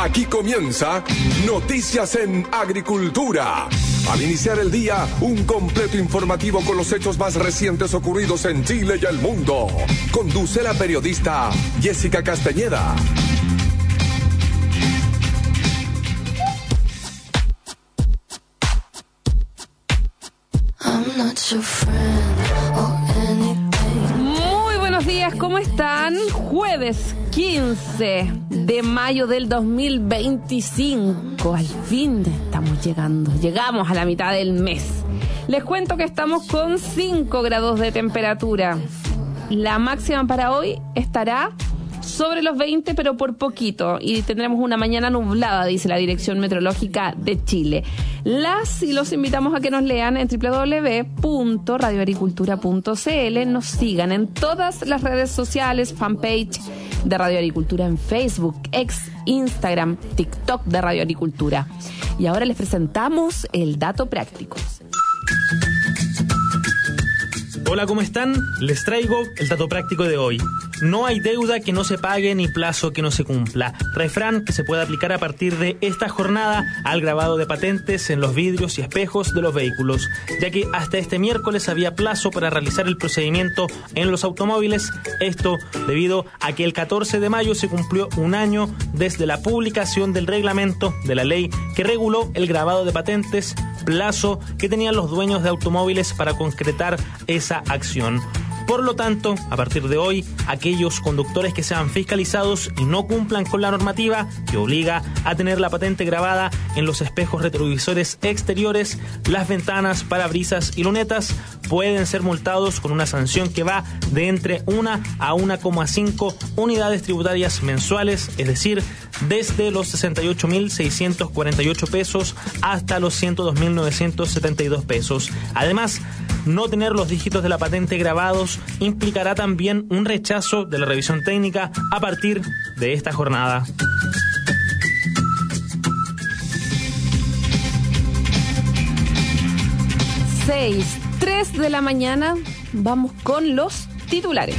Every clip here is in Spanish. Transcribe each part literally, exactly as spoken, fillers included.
Aquí comienza Noticias en Agricultura. Al iniciar el día, un completo informativo con los hechos más recientes ocurridos en Chile y el mundo. Conduce la periodista Jessica Castañeda. Muy buenos días, ¿cómo están? Jueves quince de mayo del dos mil veinticinco. Al fin estamos llegando, llegamos a la mitad del mes. Les cuento que estamos con cinco grados de temperatura. La máxima para hoy estará sobre los veinte, pero por poquito, y tendremos una mañana nublada, dice la Dirección Meteorológica de Chile. Las y los invitamos a que nos lean en doble u doble u doble u punto radio agricultura punto c l, nos sigan en todas las redes sociales, fanpage de Radio Agricultura en Facebook, ex, Instagram, TikTok de Radio Agricultura. Y ahora les presentamos el dato práctico. Hola, ¿cómo están? Les traigo el dato práctico de hoy. No hay deuda que no se pague ni plazo que no se cumpla. Refrán que se puede aplicar a partir de esta jornada al grabado de patentes en los vidrios y espejos de los vehículos, ya que hasta este miércoles había plazo para realizar el procedimiento en los automóviles. Esto debido a que el catorce de mayo se cumplió un año desde la publicación del reglamento de la ley que reguló el grabado de patentes, plazo que tenían los dueños de automóviles para concretar esa acción. Por lo tanto, a partir de hoy, aquellos conductores que sean fiscalizados y no cumplan con la normativa que obliga a tener la patente grabada en los espejos retrovisores exteriores, las ventanas, parabrisas y lunetas, pueden ser multados con una sanción que va de entre una a una coma cinco unidades tributarias mensuales, es decir, desde los sesenta y ocho mil seiscientos cuarenta y ocho pesos hasta los ciento dos mil novecientos setenta y dos pesos. Además, no tener los dígitos de la patente grabados implicará también un rechazo de la revisión técnica a partir de esta jornada. seis, tres de la mañana, vamos con los titulares.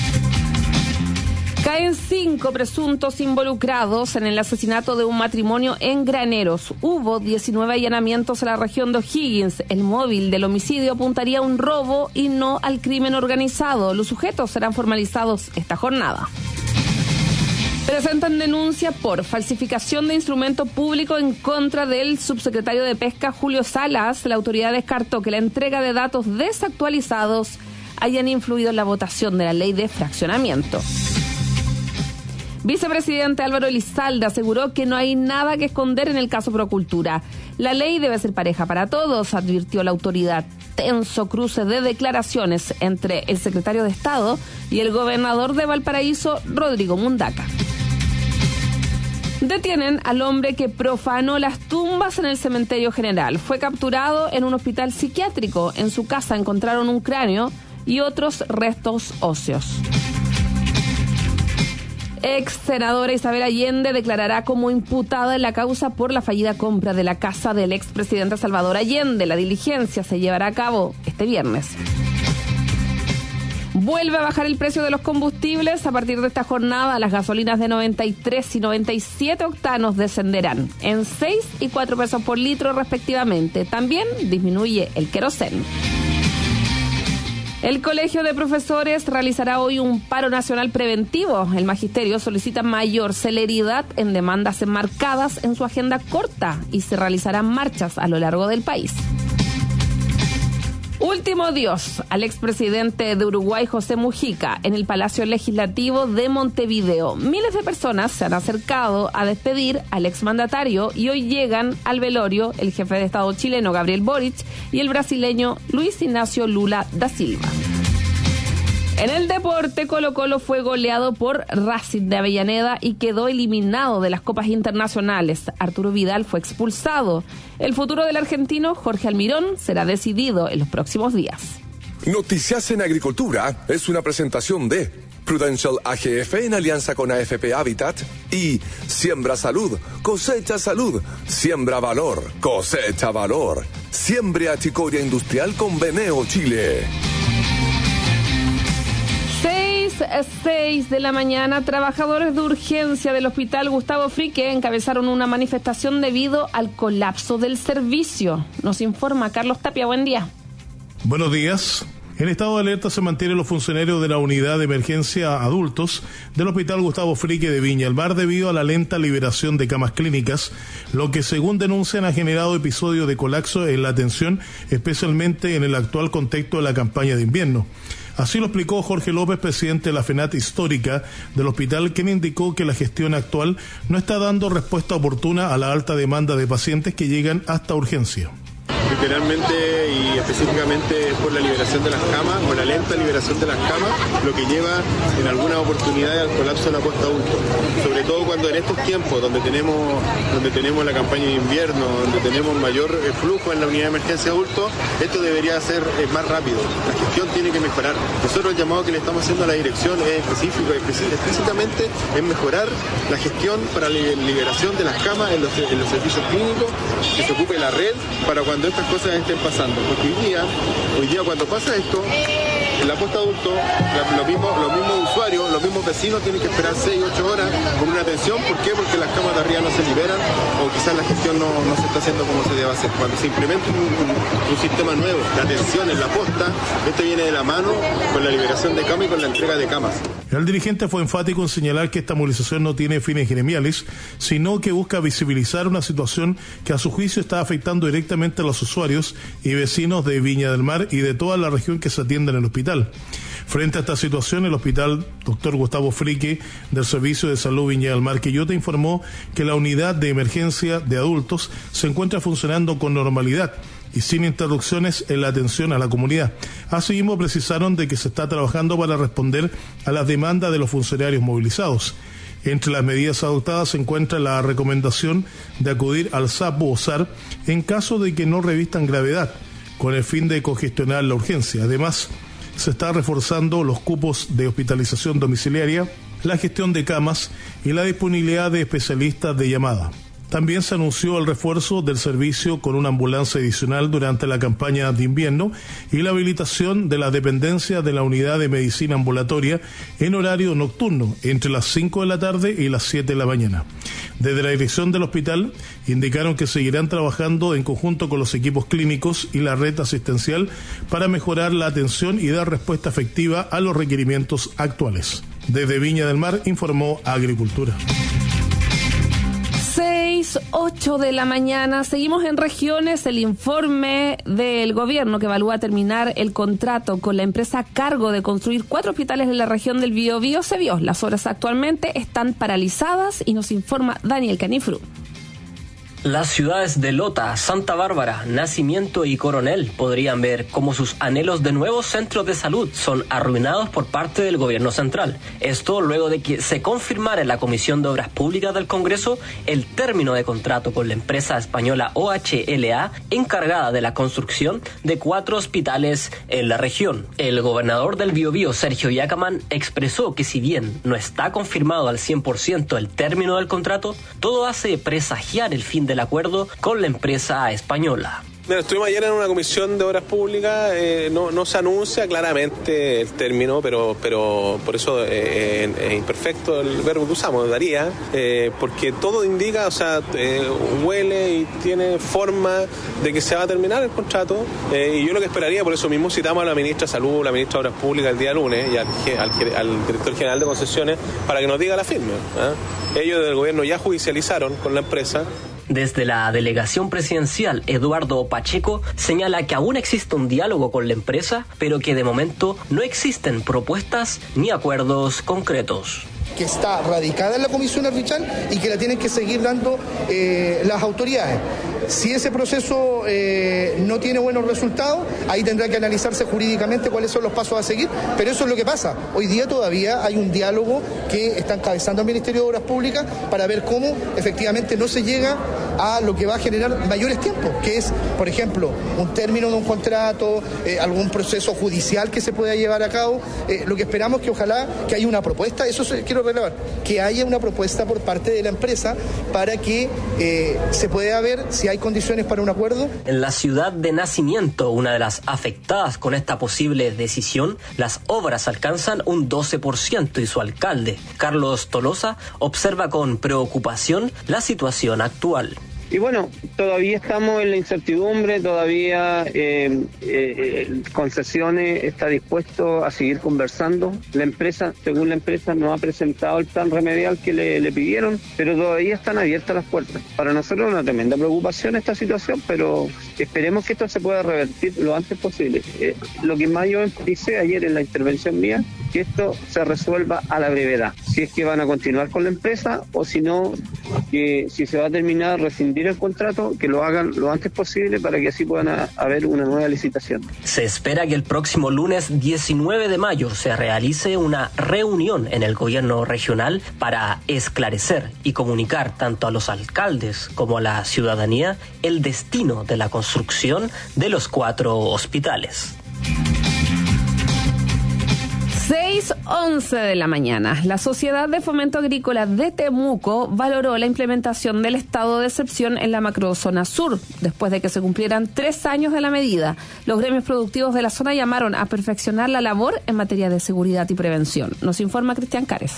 Caen cinco presuntos involucrados en el asesinato de un matrimonio en Graneros. Hubo diecinueve allanamientos en la región de O'Higgins. El móvil del homicidio apuntaría a un robo y no al crimen organizado. Los sujetos serán formalizados esta jornada. Presentan denuncia por falsificación de instrumento público en contra del subsecretario de Pesca, Julio Salas. La autoridad descartó que la entrega de datos desactualizados hayan influido en la votación de la ley de fraccionamiento. Vicepresidente Álvaro Elizalde aseguró que no hay nada que esconder en el caso Procultura. La ley debe ser pareja para todos, advirtió la autoridad. Tenso cruce de declaraciones entre el secretario de Estado y el gobernador de Valparaíso, Rodrigo Mundaca. Detienen al hombre que profanó las tumbas en el cementerio general. Fue capturado en un hospital psiquiátrico. En su casa encontraron un cráneo y otros restos óseos. Ex senadora Isabel Allende declarará como imputada en la causa por la fallida compra de la casa del expresidente Salvador Allende. La diligencia se llevará a cabo este viernes. Vuelve a bajar el precio de los combustibles. A partir de esta jornada, las gasolinas de noventa y tres y noventa y siete octanos descenderán en seis y cuatro pesos por litro respectivamente. También disminuye el queroseno. El Colegio de Profesores realizará hoy un paro nacional preventivo. El magisterio solicita mayor celeridad en demandas enmarcadas en su agenda corta y se realizarán marchas a lo largo del país. Último adiós al expresidente de Uruguay, José Mujica, en el Palacio Legislativo de Montevideo. Miles de personas se han acercado a despedir al exmandatario y hoy llegan al velorio el jefe de Estado chileno, Gabriel Boric, y el brasileño Luis Ignacio Lula da Silva. En el deporte, Colo-Colo fue goleado por Racing de Avellaneda y quedó eliminado de las copas internacionales. Arturo Vidal fue expulsado. El futuro del argentino Jorge Almirón será decidido en los próximos días. Noticias en Agricultura es una presentación de Prudential A G F en alianza con A F P Habitat y Siembra Salud, cosecha salud, siembra valor, cosecha valor. Siembre achicoria industrial con Beneo Chile. seis seis de la mañana, trabajadores de urgencia del Hospital Gustavo Fricke encabezaron una manifestación debido al colapso del servicio. Nos informa Carlos Tapia, buen día. Buenos días. En estado de alerta se mantienen los funcionarios de la unidad de emergencia adultos del Hospital Gustavo Fricke de Viña del Mar debido a la lenta liberación de camas clínicas, lo que según denuncian ha generado episodios de colapso en la atención, especialmente en el actual contexto de la campaña de invierno. Así lo explicó Jorge López, presidente de la FENAT histórica del hospital, quien indicó que la gestión actual no está dando respuesta oportuna a la alta demanda de pacientes que llegan hasta urgencia. Literalmente y específicamente por la liberación de las camas, o la lenta liberación de las camas, lo que lleva en algunas oportunidades al colapso de la posta adulto. Sobre todo cuando en estos tiempos, donde tenemos donde tenemos la campaña de invierno, donde tenemos mayor flujo en la unidad de emergencia adulto, esto debería ser más rápido. La gestión tiene que mejorar. Nosotros el llamado que le estamos haciendo a la dirección es específico, explícitamente es mejorar la gestión para la liberación de las camas en los, en los servicios clínicos, que se ocupe la red para cuando estas cosas estén pasando, porque hoy día, hoy día cuando pasa esto, en la posta adulto, los mismos, los mismos usuarios, los mismos vecinos tienen que esperar seis, ocho horas por una atención. ¿Por qué? Porque las camas de arriba no se liberan o quizás la gestión no, no se está haciendo como se debe hacer. Cuando se implementa un, un, un sistema nuevo de atención en la posta, este viene de la mano con la liberación de camas y con la entrega de camas. El dirigente fue enfático en señalar que esta movilización no tiene fines gremiales, sino que busca visibilizar una situación que a su juicio está afectando directamente a los usuarios y vecinos de Viña del Mar y de toda la región que se atiende en el hospital. Frente a esta situación, el hospital doctor Gustavo Fricke del Servicio de Salud Viña del Mar Quillota informó que la unidad de emergencia de adultos se encuentra funcionando con normalidad y sin interrupciones en la atención a la comunidad. Asimismo, precisaron de que se está trabajando para responder a las demandas de los funcionarios movilizados. Entre las medidas adoptadas se encuentra la recomendación de acudir al S A P o S A R en caso de que no revistan gravedad, con el fin de congestionar la urgencia. Además, se está reforzando los cupos de hospitalización domiciliaria, la gestión de camas y la disponibilidad de especialistas de llamada. También se anunció el refuerzo del servicio con una ambulancia adicional durante la campaña de invierno y la habilitación de la dependencia de la unidad de medicina ambulatoria en horario nocturno, entre las cinco de la tarde y las siete de la mañana. Desde la dirección del hospital indicaron que seguirán trabajando en conjunto con los equipos clínicos y la red asistencial para mejorar la atención y dar respuesta efectiva a los requerimientos actuales. Desde Viña del Mar informó Agricultura. seis, ocho de la mañana. Seguimos en regiones. El informe del gobierno que evalúa terminar el contrato con la empresa a cargo de construir cuatro hospitales en la región del Biobío se vio. Las obras actualmente están paralizadas y nos informa Daniel Canifru. Las ciudades de Lota, Santa Bárbara, Nacimiento y Coronel podrían ver cómo sus anhelos de nuevos centros de salud son arruinados por parte del gobierno central. Esto luego de que se confirmara en la Comisión de Obras Públicas del Congreso el término de contrato con la empresa española O H L A encargada de la construcción de cuatro hospitales en la región. El gobernador del Biobío, Sergio Yacamán, expresó que si bien no está confirmado al cien por ciento el término del contrato, todo hace presagiar el fin de el acuerdo con la empresa española. Mira, estuvimos ayer en una comisión de obras públicas, eh, no, no se anuncia claramente el término, pero pero por eso eh, es imperfecto el verbo que usamos, daría, eh, porque todo indica, o sea, eh, huele y tiene forma de que se va a terminar el contrato, eh, y yo lo que esperaría, por eso mismo citamos a la ministra de Salud, la ministra de Obras Públicas el día lunes, y al, al, al director general de concesiones, para que nos diga la firme. ¿eh? Ellos del gobierno ya judicializaron con la empresa. Desde la delegación presidencial, Eduardo Pacheco señala que aún existe un diálogo con la empresa, pero que de momento no existen propuestas ni acuerdos concretos. Que está radicada en la Comisión Arbitral y que la tienen que seguir dando eh, las autoridades. Si ese proceso eh, no tiene buenos resultados, ahí tendrá que analizarse jurídicamente cuáles son los pasos a seguir, pero eso es lo que pasa. Hoy día todavía hay un diálogo que está encabezando el Ministerio de Obras Públicas para ver cómo efectivamente no se llega a lo que va a generar mayores tiempos, que es, por ejemplo, un término de un contrato, eh, algún proceso judicial que se pueda llevar a cabo. Eh, lo que esperamos es que ojalá que haya una propuesta, eso se, quiero relevar, que haya una propuesta por parte de la empresa para que eh, se pueda ver si hay condiciones para un acuerdo. En la ciudad de Nacimiento, una de las afectadas con esta posible decisión, las obras alcanzan un doce por ciento y su alcalde, Carlos Tolosa, observa con preocupación la situación actual. Y bueno, todavía estamos en la incertidumbre, todavía eh, eh, Concesiones está dispuesto a seguir conversando. La empresa, según la empresa, no ha presentado el plan remedial que le, le pidieron, pero todavía están abiertas las puertas. Para nosotros es una tremenda preocupación esta situación, pero esperemos que esto se pueda revertir lo antes posible. Eh, lo que más yo empecé ayer en la intervención mía, que esto se resuelva a la brevedad. Si es que van a continuar con la empresa o si no, que si se va a terminar, rescindir el contrato, que lo hagan lo antes posible para que así puedan a, haber una nueva licitación. Se espera que el próximo lunes diecinueve de mayo se realice una reunión en el gobierno regional para esclarecer y comunicar tanto a los alcaldes como a la ciudadanía el destino de la construcción de los cuatro hospitales. seis once de la mañana. La Sociedad de Fomento Agrícola de Temuco valoró la implementación del estado de excepción en la macrozona sur, después de que se cumplieran tres años de la medida. Los gremios productivos de la zona llamaron a perfeccionar la labor en materia de seguridad y prevención. Nos informa Cristian Cárez.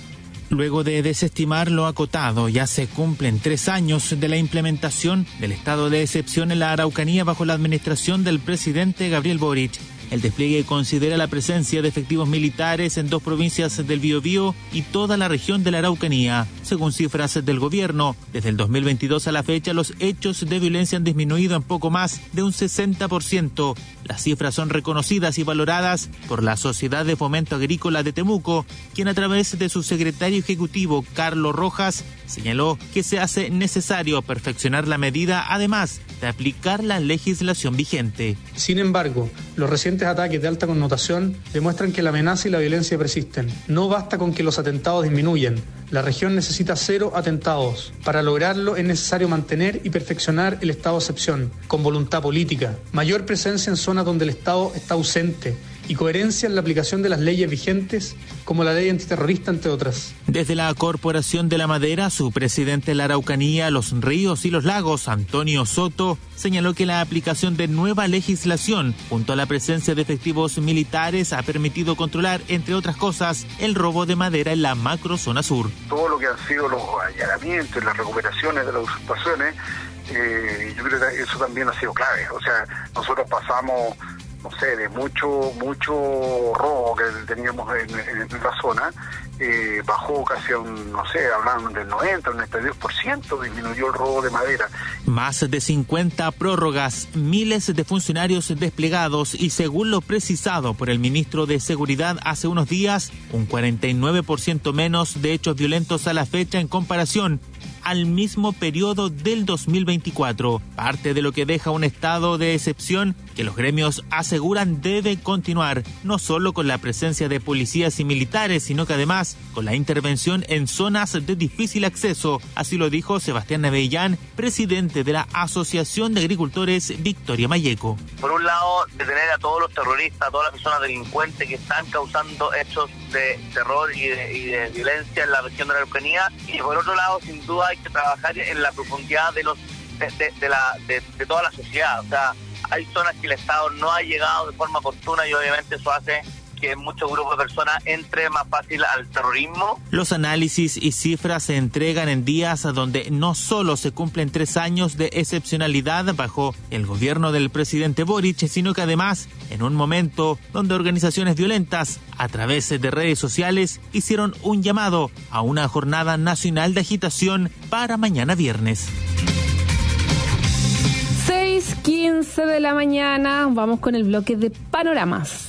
Luego de desestimar lo acotado, ya se cumplen tres años de la implementación del estado de excepción en la Araucanía bajo la administración del presidente Gabriel Boric. El despliegue considera la presencia de efectivos militares en dos provincias del Biobío y toda la región de la Araucanía. Según cifras del gobierno, desde el dos mil veintidós a la fecha, los hechos de violencia han disminuido en poco más de un sesenta por ciento. Las cifras son reconocidas y valoradas por la Sociedad de Fomento Agrícola de Temuco, quien a través de su secretario ejecutivo, Carlos Rojas, señaló que se hace necesario perfeccionar la medida, además de aplicar la legislación vigente. Sin embargo, los recientes ataques de alta connotación demuestran que la amenaza y la violencia persisten. No basta con que los atentados disminuyan. La región necesita cero atentados. Para lograrlo es necesario mantener y perfeccionar el estado de excepción, con voluntad política, mayor presencia en zonas donde el Estado está ausente y coherencia en la aplicación de las leyes vigentes, como la ley antiterrorista, entre otras. Desde la Corporación de la Madera, su presidente de la Araucanía, los Ríos y los Lagos, Antonio Soto, señaló que la aplicación de nueva legislación, junto a la presencia de efectivos militares, ha permitido controlar, entre otras cosas, el robo de madera en la macrozona sur. Todo lo que han sido los allanamientos, las recuperaciones de las usurpaciones, eh, yo creo que eso también ha sido clave. O sea, nosotros pasamos, no sé, de mucho mucho robo que teníamos en, en, en la zona, eh, bajó casi a un, no sé, hablaban del noventa, un noventa y dos por ciento, disminuyó el robo de madera. Más de cincuenta prórrogas, miles de funcionarios desplegados y, según lo precisado por el ministro de Seguridad hace unos días, un cuarenta y nueve por ciento menos de hechos violentos a la fecha en comparación al mismo periodo del dos mil veinticuatro, parte de lo que deja un estado de excepción que los gremios aseguran debe continuar, no solo con la presencia de policías y militares, sino que además con la intervención en zonas de difícil acceso. Así lo dijo Sebastián Avellán, presidente de la Asociación de Agricultores Victoria Mayeco. Por un lado, detener a todos los terroristas, a todas las personas delincuentes que están causando hechos de terror y de, y de violencia en la región de la Araucanía, y por otro lado, sin duda, hay que trabajar en la profundidad de los de, de, de la de, de toda la sociedad. O sea, hay zonas que el Estado no ha llegado de forma oportuna y obviamente eso hace que muchos grupos de personas entre más fácil al terrorismo. Los análisis y cifras se entregan en días donde no solo se cumplen tres años de excepcionalidad bajo el gobierno del presidente Boric, sino que además en un momento donde organizaciones violentas a través de redes sociales hicieron un llamado a una jornada nacional de agitación para mañana viernes. seis quince de la mañana, vamos con el bloque de panoramas.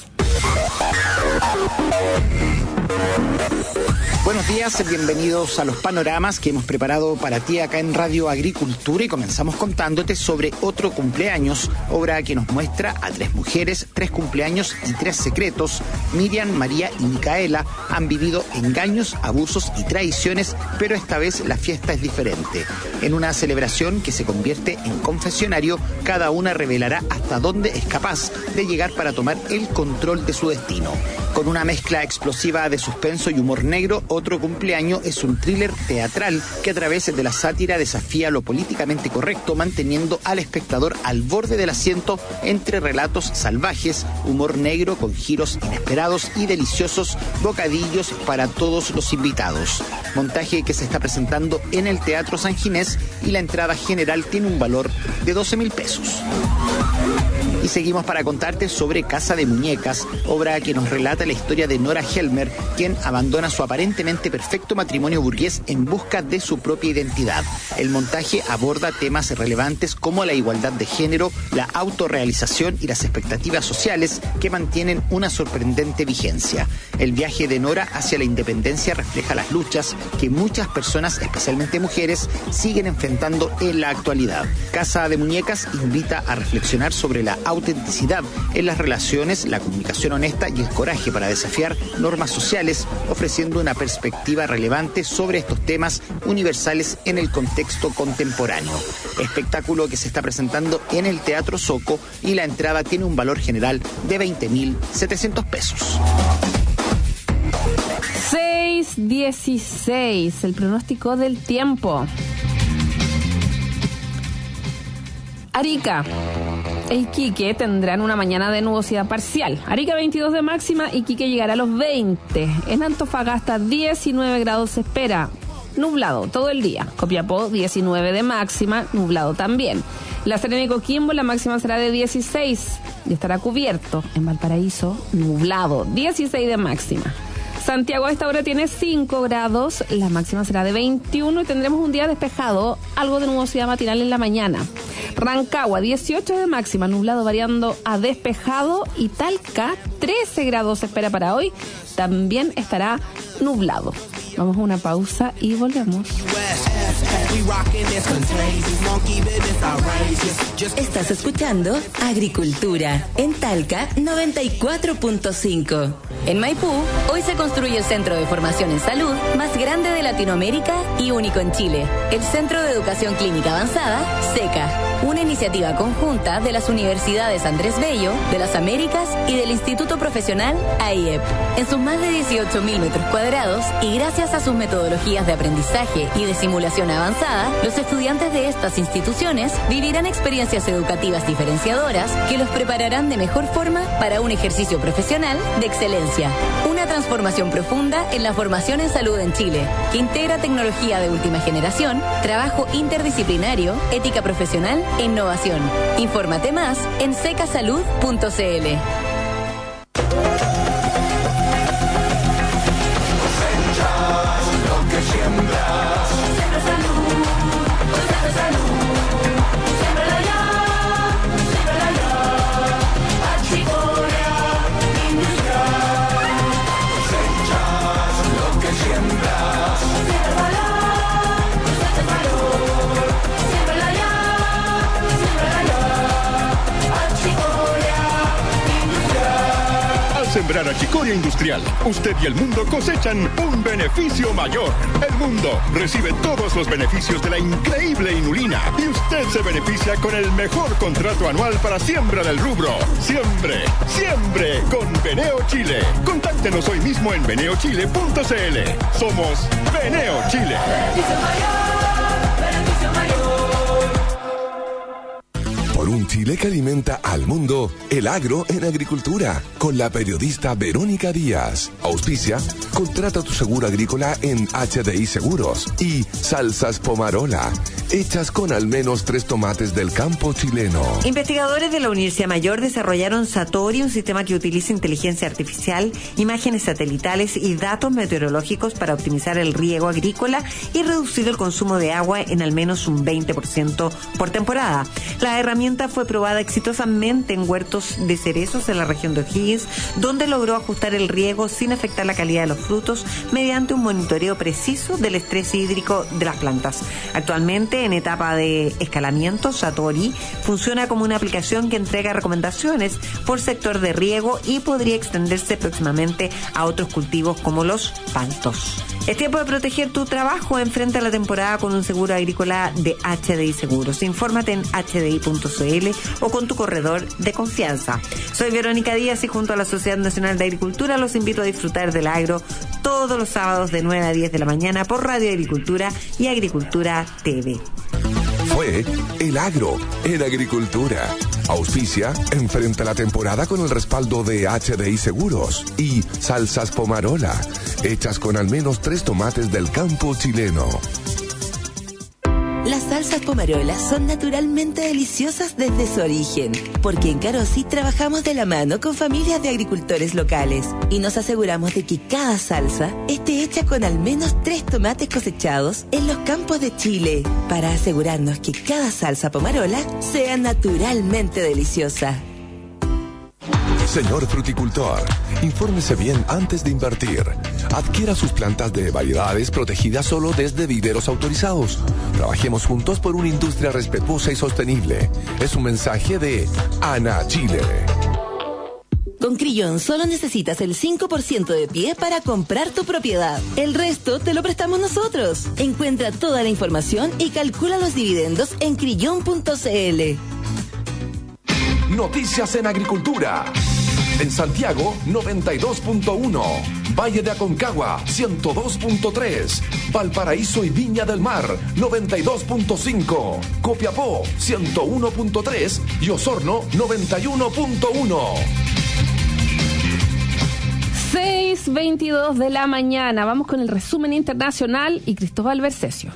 Buenos días, bienvenidos a los panoramas que hemos preparado para ti acá en Radio Agricultura, y comenzamos contándote sobre otro cumpleaños, obra que nos muestra a tres mujeres, tres cumpleaños y tres secretos. Miriam, María y Micaela han vivido engaños, abusos y traiciones, pero esta vez la fiesta es diferente. En una celebración que se convierte en confesionario, cada una revelará hasta dónde es capaz de llegar para tomar el control de su destino. Con una mezcla explosiva de suspenso y humor negro, Otro cumpleaños es un thriller teatral que a través de la sátira desafía lo políticamente correcto, manteniendo al espectador al borde del asiento entre relatos salvajes, humor negro con giros inesperados y deliciosos bocadillos para todos los invitados. Montaje que se está presentando en el Teatro San Ginés y la entrada general tiene un valor de doce mil pesos. Y seguimos para contarte sobre Casa de Muñecas, obra que nos relata la historia de Nora Helmer, quien abandona su aparentemente perfecto matrimonio burgués en busca de su propia identidad. El montaje aborda temas relevantes como la igualdad de género, la autorrealización y las expectativas sociales que mantienen una sorprendente vigencia. El viaje de Nora hacia la independencia refleja las luchas que muchas personas, especialmente mujeres, siguen enfrentando en la actualidad. Casa de Muñecas invita a reflexionar sobre la autenticidad en las relaciones, la comunicación honesta y el coraje para desafiar normas sociales, ofreciendo una perspectiva relevante sobre estos temas universales en el contexto contemporáneo. Espectáculo que se está presentando en el Teatro Soco y la entrada tiene un valor general de veinte mil setecientos pesos. seis dieciséis, el pronóstico del tiempo. Arica e Iquique tendrán una mañana de nubosidad parcial. Arica veintidós de máxima, Iquique llegará a los veinte. En Antofagasta diecinueve grados se espera, nublado todo el día. Copiapó diecinueve de máxima, nublado también. La Serena y Coquimbo la máxima será de dieciséis y estará cubierto. En Valparaíso nublado, dieciséis de máxima. Santiago a esta hora tiene cinco grados, la máxima será de veintiuno y tendremos un día despejado, algo de nubosidad matinal en la mañana. Rancagua, dieciocho de máxima, nublado variando a despejado, y Talca, trece grados se espera para hoy, también estará nublado. Vamos a una pausa y volvemos. Estás escuchando Agricultura en Talca noventa y cuatro punto cinco. En Maipú, hoy se construye el Centro de Formación en Salud más grande de Latinoamérica y único en Chile, el Centro de Educación Clínica Avanzada, SECA, una iniciativa conjunta de las universidades Andrés Bello, de las Américas y del Instituto Profesional A I E P. En sus más de dieciocho mil metros cuadrados y gracias a sus metodologías de aprendizaje y de simulación avanzada, los estudiantes de estas instituciones vivirán experiencias educativas diferenciadoras que los prepararán de mejor forma para un ejercicio profesional de excelencia. Una transformación profunda en la formación en salud en Chile, que integra tecnología de última generación, trabajo interdisciplinario, ética profesional e innovación. Infórmate más en secasalud punto c l. Sembrar achicoria industrial, usted y el mundo cosechan un beneficio mayor. El mundo recibe todos los beneficios de la increíble inulina y usted se beneficia con el mejor contrato anual para siembra del rubro. Siembre, siembre con Beneo Chile. Contáctenos hoy mismo en beneo chile punto c l. Somos Beneo Chile. Beneficio mayor, beneficio mayor. Por un Chile que alimenta al mundo, el agro en agricultura, con la periodista Verónica Díaz. Auspicia, contrata tu seguro agrícola en H D I Seguros. Y Salsas Pomarola, hechas con al menos tres tomates del campo chileno. Investigadores de la Universidad Mayor desarrollaron Satori, un sistema que utiliza inteligencia artificial, imágenes satelitales y datos meteorológicos para optimizar el riego agrícola y reducir el consumo de agua en al menos un veinte por ciento por temporada. La herramienta fue probada exitosamente en huertos de cerezos en la región de O'Higgins, donde logró ajustar el riego sin afectar la calidad de los frutos mediante un monitoreo preciso del estrés hídrico de las plantas. Actualmente, Actualmente en etapa de escalamiento, Satori funciona como una aplicación que entrega recomendaciones por sector de riego y podría extenderse próximamente a otros cultivos como los paltos. Es tiempo de proteger tu trabajo. Enfrenta la temporada con un seguro agrícola de H D I Seguros. Infórmate en h d i punto c l o con tu corredor de confianza. Soy Verónica Díaz y junto a la Sociedad Nacional de Agricultura los invito a disfrutar del agro todos los sábados de nueve a diez de la mañana por Radio Agricultura y Agricultura T V. Fue El Agro en Agricultura. Auspicia Enfrenta la temporada con el respaldo de H D I Seguros y Salsas Pomarola, hechas con al menos tres tomates del campo chileno. Las salsas Pomarola son naturalmente deliciosas desde su origen, porque en Carosi trabajamos de la mano con familias de agricultores locales y nos aseguramos de que cada salsa esté hecha con al menos tres tomates cosechados en los campos de Chile, para asegurarnos que cada salsa Pomarola sea naturalmente deliciosa. Señor fruticultor, infórmese bien antes de invertir. Adquiera sus plantas de variedades protegidas solo desde viveros autorizados. Trabajemos juntos por una industria respetuosa y sostenible. Es un mensaje de ANA Chile. Con Crillon solo necesitas el cinco por ciento de pie para comprar tu propiedad. El resto te lo prestamos nosotros. Encuentra toda la información y calcula los dividendos en crillon punto c l. Noticias en Agricultura. En Santiago, noventa y dos punto uno. Valle de Aconcagua, ciento dos punto tres. Valparaíso y Viña del Mar, noventa y dos punto cinco. Copiapó, ciento uno punto tres. Y Osorno, noventa y uno punto uno. seis veintidós de la mañana. Vamos con el resumen internacional y Cristóbal Bercesio.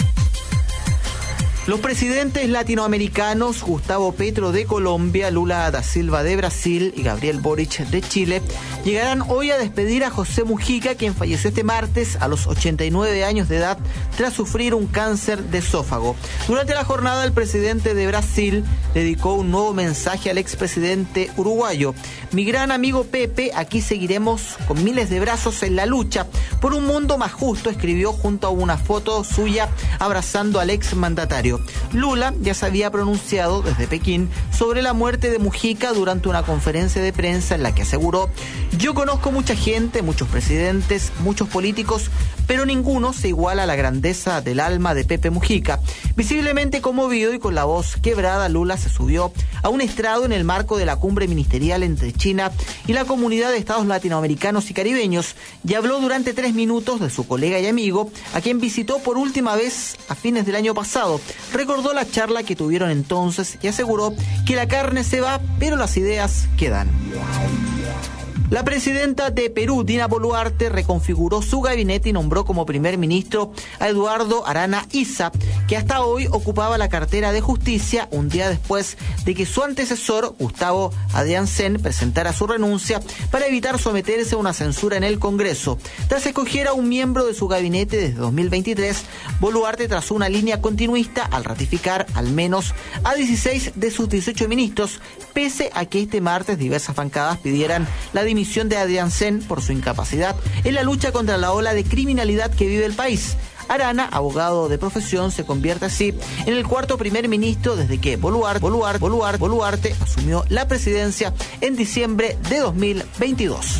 Los presidentes latinoamericanos Gustavo Petro de Colombia, Lula da Silva de Brasil y Gabriel Boric de Chile llegarán hoy a despedir a José Mujica, quien falleció este martes a los ochenta y nueve años de edad tras sufrir un cáncer de esófago. Durante la jornada, el presidente de Brasil dedicó un nuevo mensaje al expresidente uruguayo. Mi gran amigo Pepe, aquí seguiremos con miles de brazos en la lucha por un mundo más justo, escribió junto a una foto suya abrazando al exmandatario. Lula ya se había pronunciado desde Pekín sobre la muerte de Mujica durante una conferencia de prensa en la que aseguró: yo conozco mucha gente, muchos presidentes, muchos políticos, pero ninguno se iguala a la grandeza del alma de Pepe Mujica. Visiblemente conmovido y con la voz quebrada, Lula se subió a un estrado en el marco de la cumbre ministerial entre China y la Comunidad de Estados Latinoamericanos y Caribeños y habló durante tres minutos de su colega y amigo, a quien visitó por última vez a fines del año pasado. Recordó la charla que tuvieron entonces y aseguró que la carne se va, pero las ideas quedan. La presidenta de Perú, Dina Boluarte, reconfiguró su gabinete y nombró como primer ministro a Eduardo Arana Issa, que hasta hoy ocupaba la cartera de Justicia, un día después de que su antecesor, Gustavo Adriansen, presentara su renuncia para evitar someterse a una censura en el Congreso. Tras escoger a un miembro de su gabinete desde dos mil veintitrés, Boluarte trazó una línea continuista al ratificar al menos a dieciséis de sus dieciocho ministros, pese a que este martes diversas bancadas pidieran la dimisión de Adriansen por su incapacidad en la lucha contra la ola de criminalidad que vive el país. Arana, abogado de profesión, se convierte así en el cuarto primer ministro desde que Boluarte, Boluarte, Boluarte, Boluarte asumió la presidencia en diciembre de dos mil veintidós.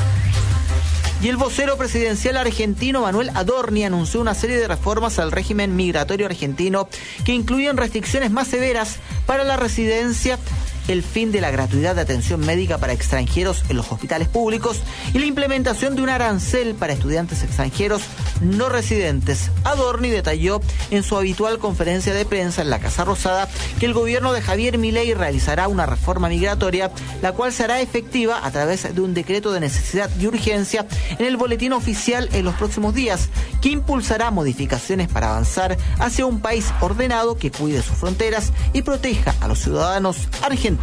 Y el vocero presidencial argentino Manuel Adorni anunció una serie de reformas al régimen migratorio argentino que incluyen restricciones más severas para la residencia, el fin de la gratuidad de atención médica para extranjeros en los hospitales públicos y la implementación de un arancel para estudiantes extranjeros no residentes. Adorni detalló en su habitual conferencia de prensa en la Casa Rosada que el gobierno de Javier Milei realizará una reforma migratoria, la cual será efectiva a través de un decreto de necesidad y urgencia en el boletín oficial en los próximos días, que impulsará modificaciones para avanzar hacia un país ordenado que cuide sus fronteras y proteja a los ciudadanos argentinos.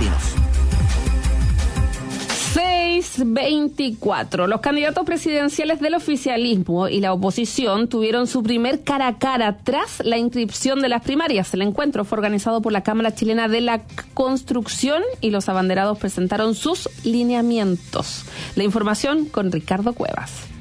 seis veinticuatro. Los candidatos presidenciales del oficialismo y la oposición tuvieron su primer cara a cara tras la inscripción de las primarias. El encuentro fue organizado por la Cámara Chilena de la Construcción y los abanderados presentaron sus lineamientos. La información con Ricardo Cuevas.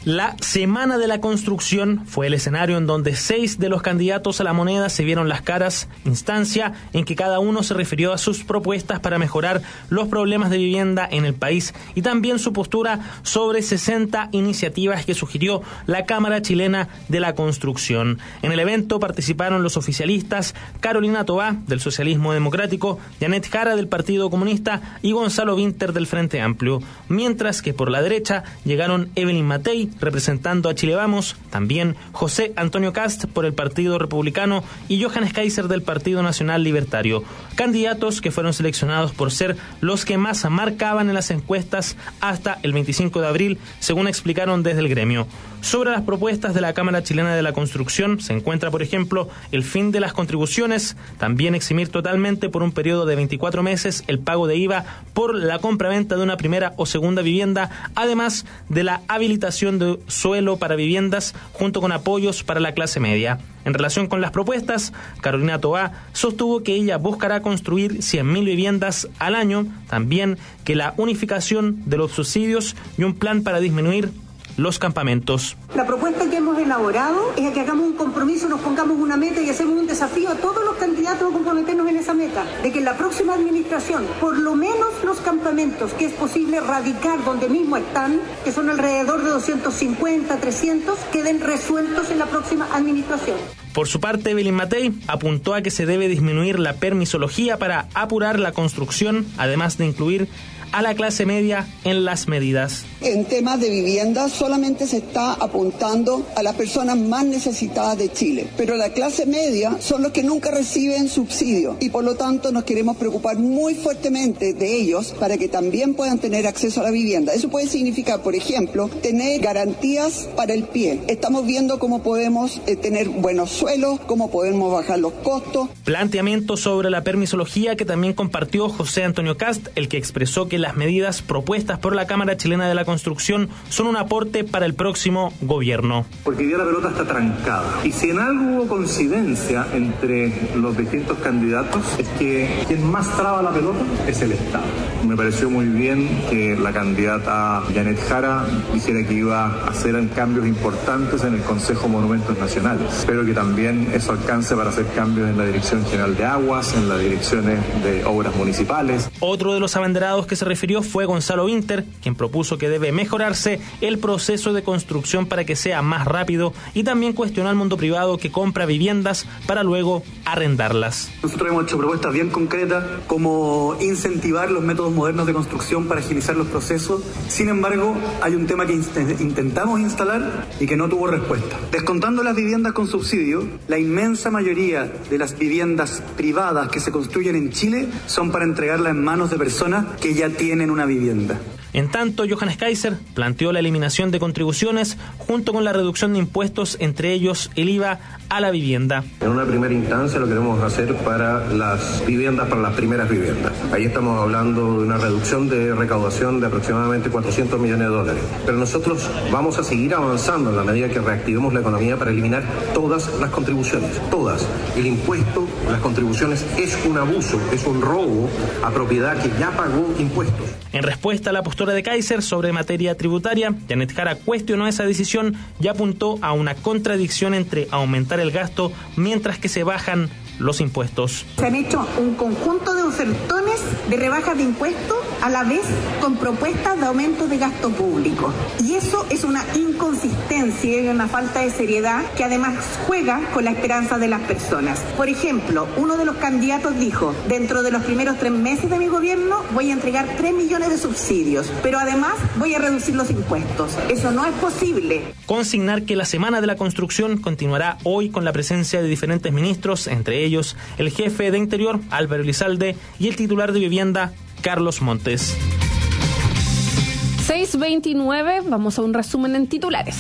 La Semana de la Construcción fue el escenario en donde seis de los candidatos a la moneda se vieron las caras, instancia en que cada uno se refirió a sus propuestas para mejorar los problemas de vivienda en el país y también su postura sobre sesenta iniciativas que sugirió la Cámara Chilena de la Construcción. En el evento participaron los oficialistas Carolina Toá, del Socialismo Democrático, Janet Jara, del Partido Comunista, y Gonzalo Vinter, del Frente Amplio, mientras que por la derecha llegaron Evelyn Matei, representando a Chile Vamos, también José Antonio Kast por el Partido Republicano y Johannes Kaiser del Partido Nacional Libertario, candidatos que fueron seleccionados por ser los que más marcaban en las encuestas hasta el veinticinco de abril, según explicaron desde el gremio. Sobre las propuestas de la Cámara Chilena de la Construcción se encuentra, por ejemplo, el fin de las contribuciones, también eximir totalmente por un periodo de veinticuatro meses el pago de I V A por la compraventa de una primera o segunda vivienda, además de la habilitación de suelo para viviendas junto con apoyos para la clase media. En relación con las propuestas, Carolina Toá sostuvo que ella buscará construir cien mil viviendas al año, también que la unificación de los subsidios y un plan para disminuir los campamentos. La propuesta que hemos elaborado es que hagamos un compromiso, nos pongamos una meta y hacemos un desafío a todos los candidatos a comprometernos en esa meta, de que en la próxima administración, por lo menos los campamentos que es posible radicar donde mismo están, que son alrededor de doscientos cincuenta, trescientos, queden resueltos en la próxima administración. Por su parte, Evelyn Matei apuntó a que se debe disminuir la permisología para apurar la construcción, además de incluir a la clase media en las medidas. En temas de vivienda solamente se está apuntando a las personas más necesitadas de Chile, pero la clase media son los que nunca reciben subsidio y por lo tanto nos queremos preocupar muy fuertemente de ellos para que también puedan tener acceso a la vivienda. Eso puede significar, por ejemplo, tener garantías para el pie. Estamos viendo cómo podemos eh, tener buenos suelos, cómo podemos bajar los costos. Planteamiento sobre la permisología que también compartió José Antonio Kast, el que expresó que las medidas propuestas por la Cámara Chilena de la Construcción son un aporte para el próximo gobierno. Porque hoy día la pelota está trancada. Y si en algo hubo coincidencia entre los distintos candidatos, es que quien más traba la pelota es el Estado. Me pareció muy bien que la candidata Janet Jara dijera que iba a hacer cambios importantes en el Consejo de Monumentos Nacionales. Espero que también eso alcance para hacer cambios en la Dirección General de Aguas, en las direcciones de obras municipales. Otro de los abanderados que se refirió fue Gonzalo Vinter, quien propuso que debe mejorarse el proceso de construcción para que sea más rápido y también cuestionó al mundo privado que compra viviendas para luego arrendarlas. Nosotros hemos hecho propuestas bien concretas como incentivar los métodos modernos de construcción para agilizar los procesos. Sin embargo, hay un tema que intentamos instalar y que no tuvo respuesta. Descontando las viviendas con subsidio, la inmensa mayoría de las viviendas privadas que se construyen en Chile son para entregarlas en manos de personas que ya tienen una vivienda. En tanto, Johannes Kaiser planteó la eliminación de contribuciones junto con la reducción de impuestos, entre ellos el I V A a la vivienda. En una primera instancia lo queremos hacer para las viviendas, para las primeras viviendas. Ahí estamos hablando de una reducción de recaudación de aproximadamente cuatrocientos millones de dólares. Pero nosotros vamos a seguir avanzando en la medida que reactivemos la economía para eliminar todas las contribuciones, todas. El impuesto, las contribuciones es un abuso, es un robo a propiedad que ya pagó impuestos. En respuesta a la postura de Kaiser sobre materia tributaria, Janet Jara cuestionó esa decisión y apuntó a una contradicción entre aumentar el gasto mientras que se bajan los impuestos. Se han hecho un conjunto de ofertones de rebajas de impuestos a la vez con propuestas de aumento de gasto público. Y eso es una inconsistencia y una falta de seriedad que además juega con la esperanza de las personas. Por ejemplo, uno de los candidatos dijo, dentro de los primeros tres meses de mi gobierno voy a entregar tres millones de subsidios, pero además voy a reducir los impuestos. Eso no es posible. Consignar que la Semana de la Construcción continuará hoy con la presencia de diferentes ministros, entre ellos el jefe de Interior, Álvaro Elizalde, y el titular de Vivienda, Carlos Montes. seis veintinueve, vamos a un resumen en titulares.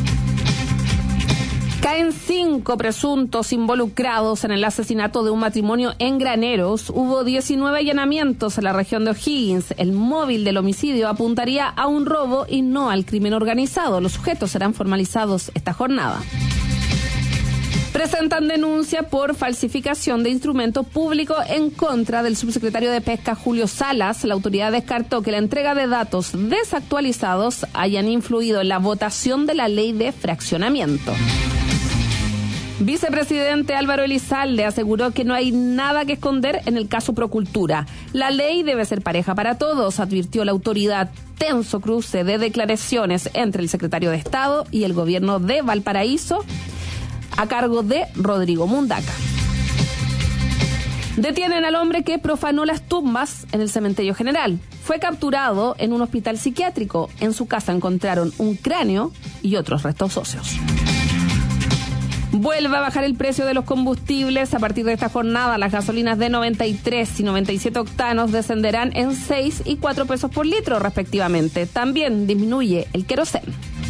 Caen cinco presuntos involucrados en el asesinato de un matrimonio en Graneros. Hubo diecinueve allanamientos en la región de O'Higgins. El móvil del homicidio apuntaría a un robo y no al crimen organizado. Los sujetos serán formalizados esta jornada. Presentan denuncia por falsificación de instrumento público en contra del subsecretario de Pesca Julio Salas. La autoridad descartó que la entrega de datos desactualizados hayan influido en la votación de la ley de fraccionamiento. Vicepresidente Álvaro Elizalde aseguró que no hay nada que esconder en el caso Procultura. La ley debe ser pareja para todos, advirtió la autoridad. Tenso cruce de declaraciones entre el secretario de Estado y el gobierno de Valparaíso, a cargo de Rodrigo Mundaca. Detienen al hombre que profanó las tumbas en el cementerio general. Fue capturado en un hospital psiquiátrico. En su casa encontraron un cráneo y otros restos óseos. Vuelve a bajar el precio de los combustibles. A partir de esta jornada, las gasolinas de noventa y tres y noventa y siete octanos descenderán en seis y cuatro pesos por litro, respectivamente. También disminuye el querosén.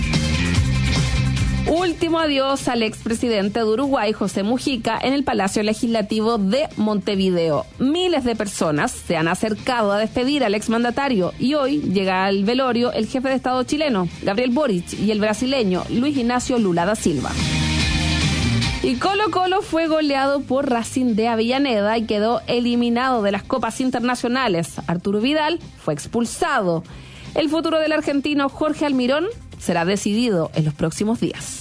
Último adiós al expresidente de Uruguay, José Mujica, en el Palacio Legislativo de Montevideo. Miles de personas se han acercado a despedir al exmandatario y hoy llega al velorio el jefe de Estado chileno, Gabriel Boric, y el brasileño Luis Ignacio Lula da Silva. Y Colo Colo fue goleado por Racing de Avellaneda y quedó eliminado de las copas internacionales. Arturo Vidal fue expulsado. El futuro del argentino Jorge Almirón será decidido en los próximos días.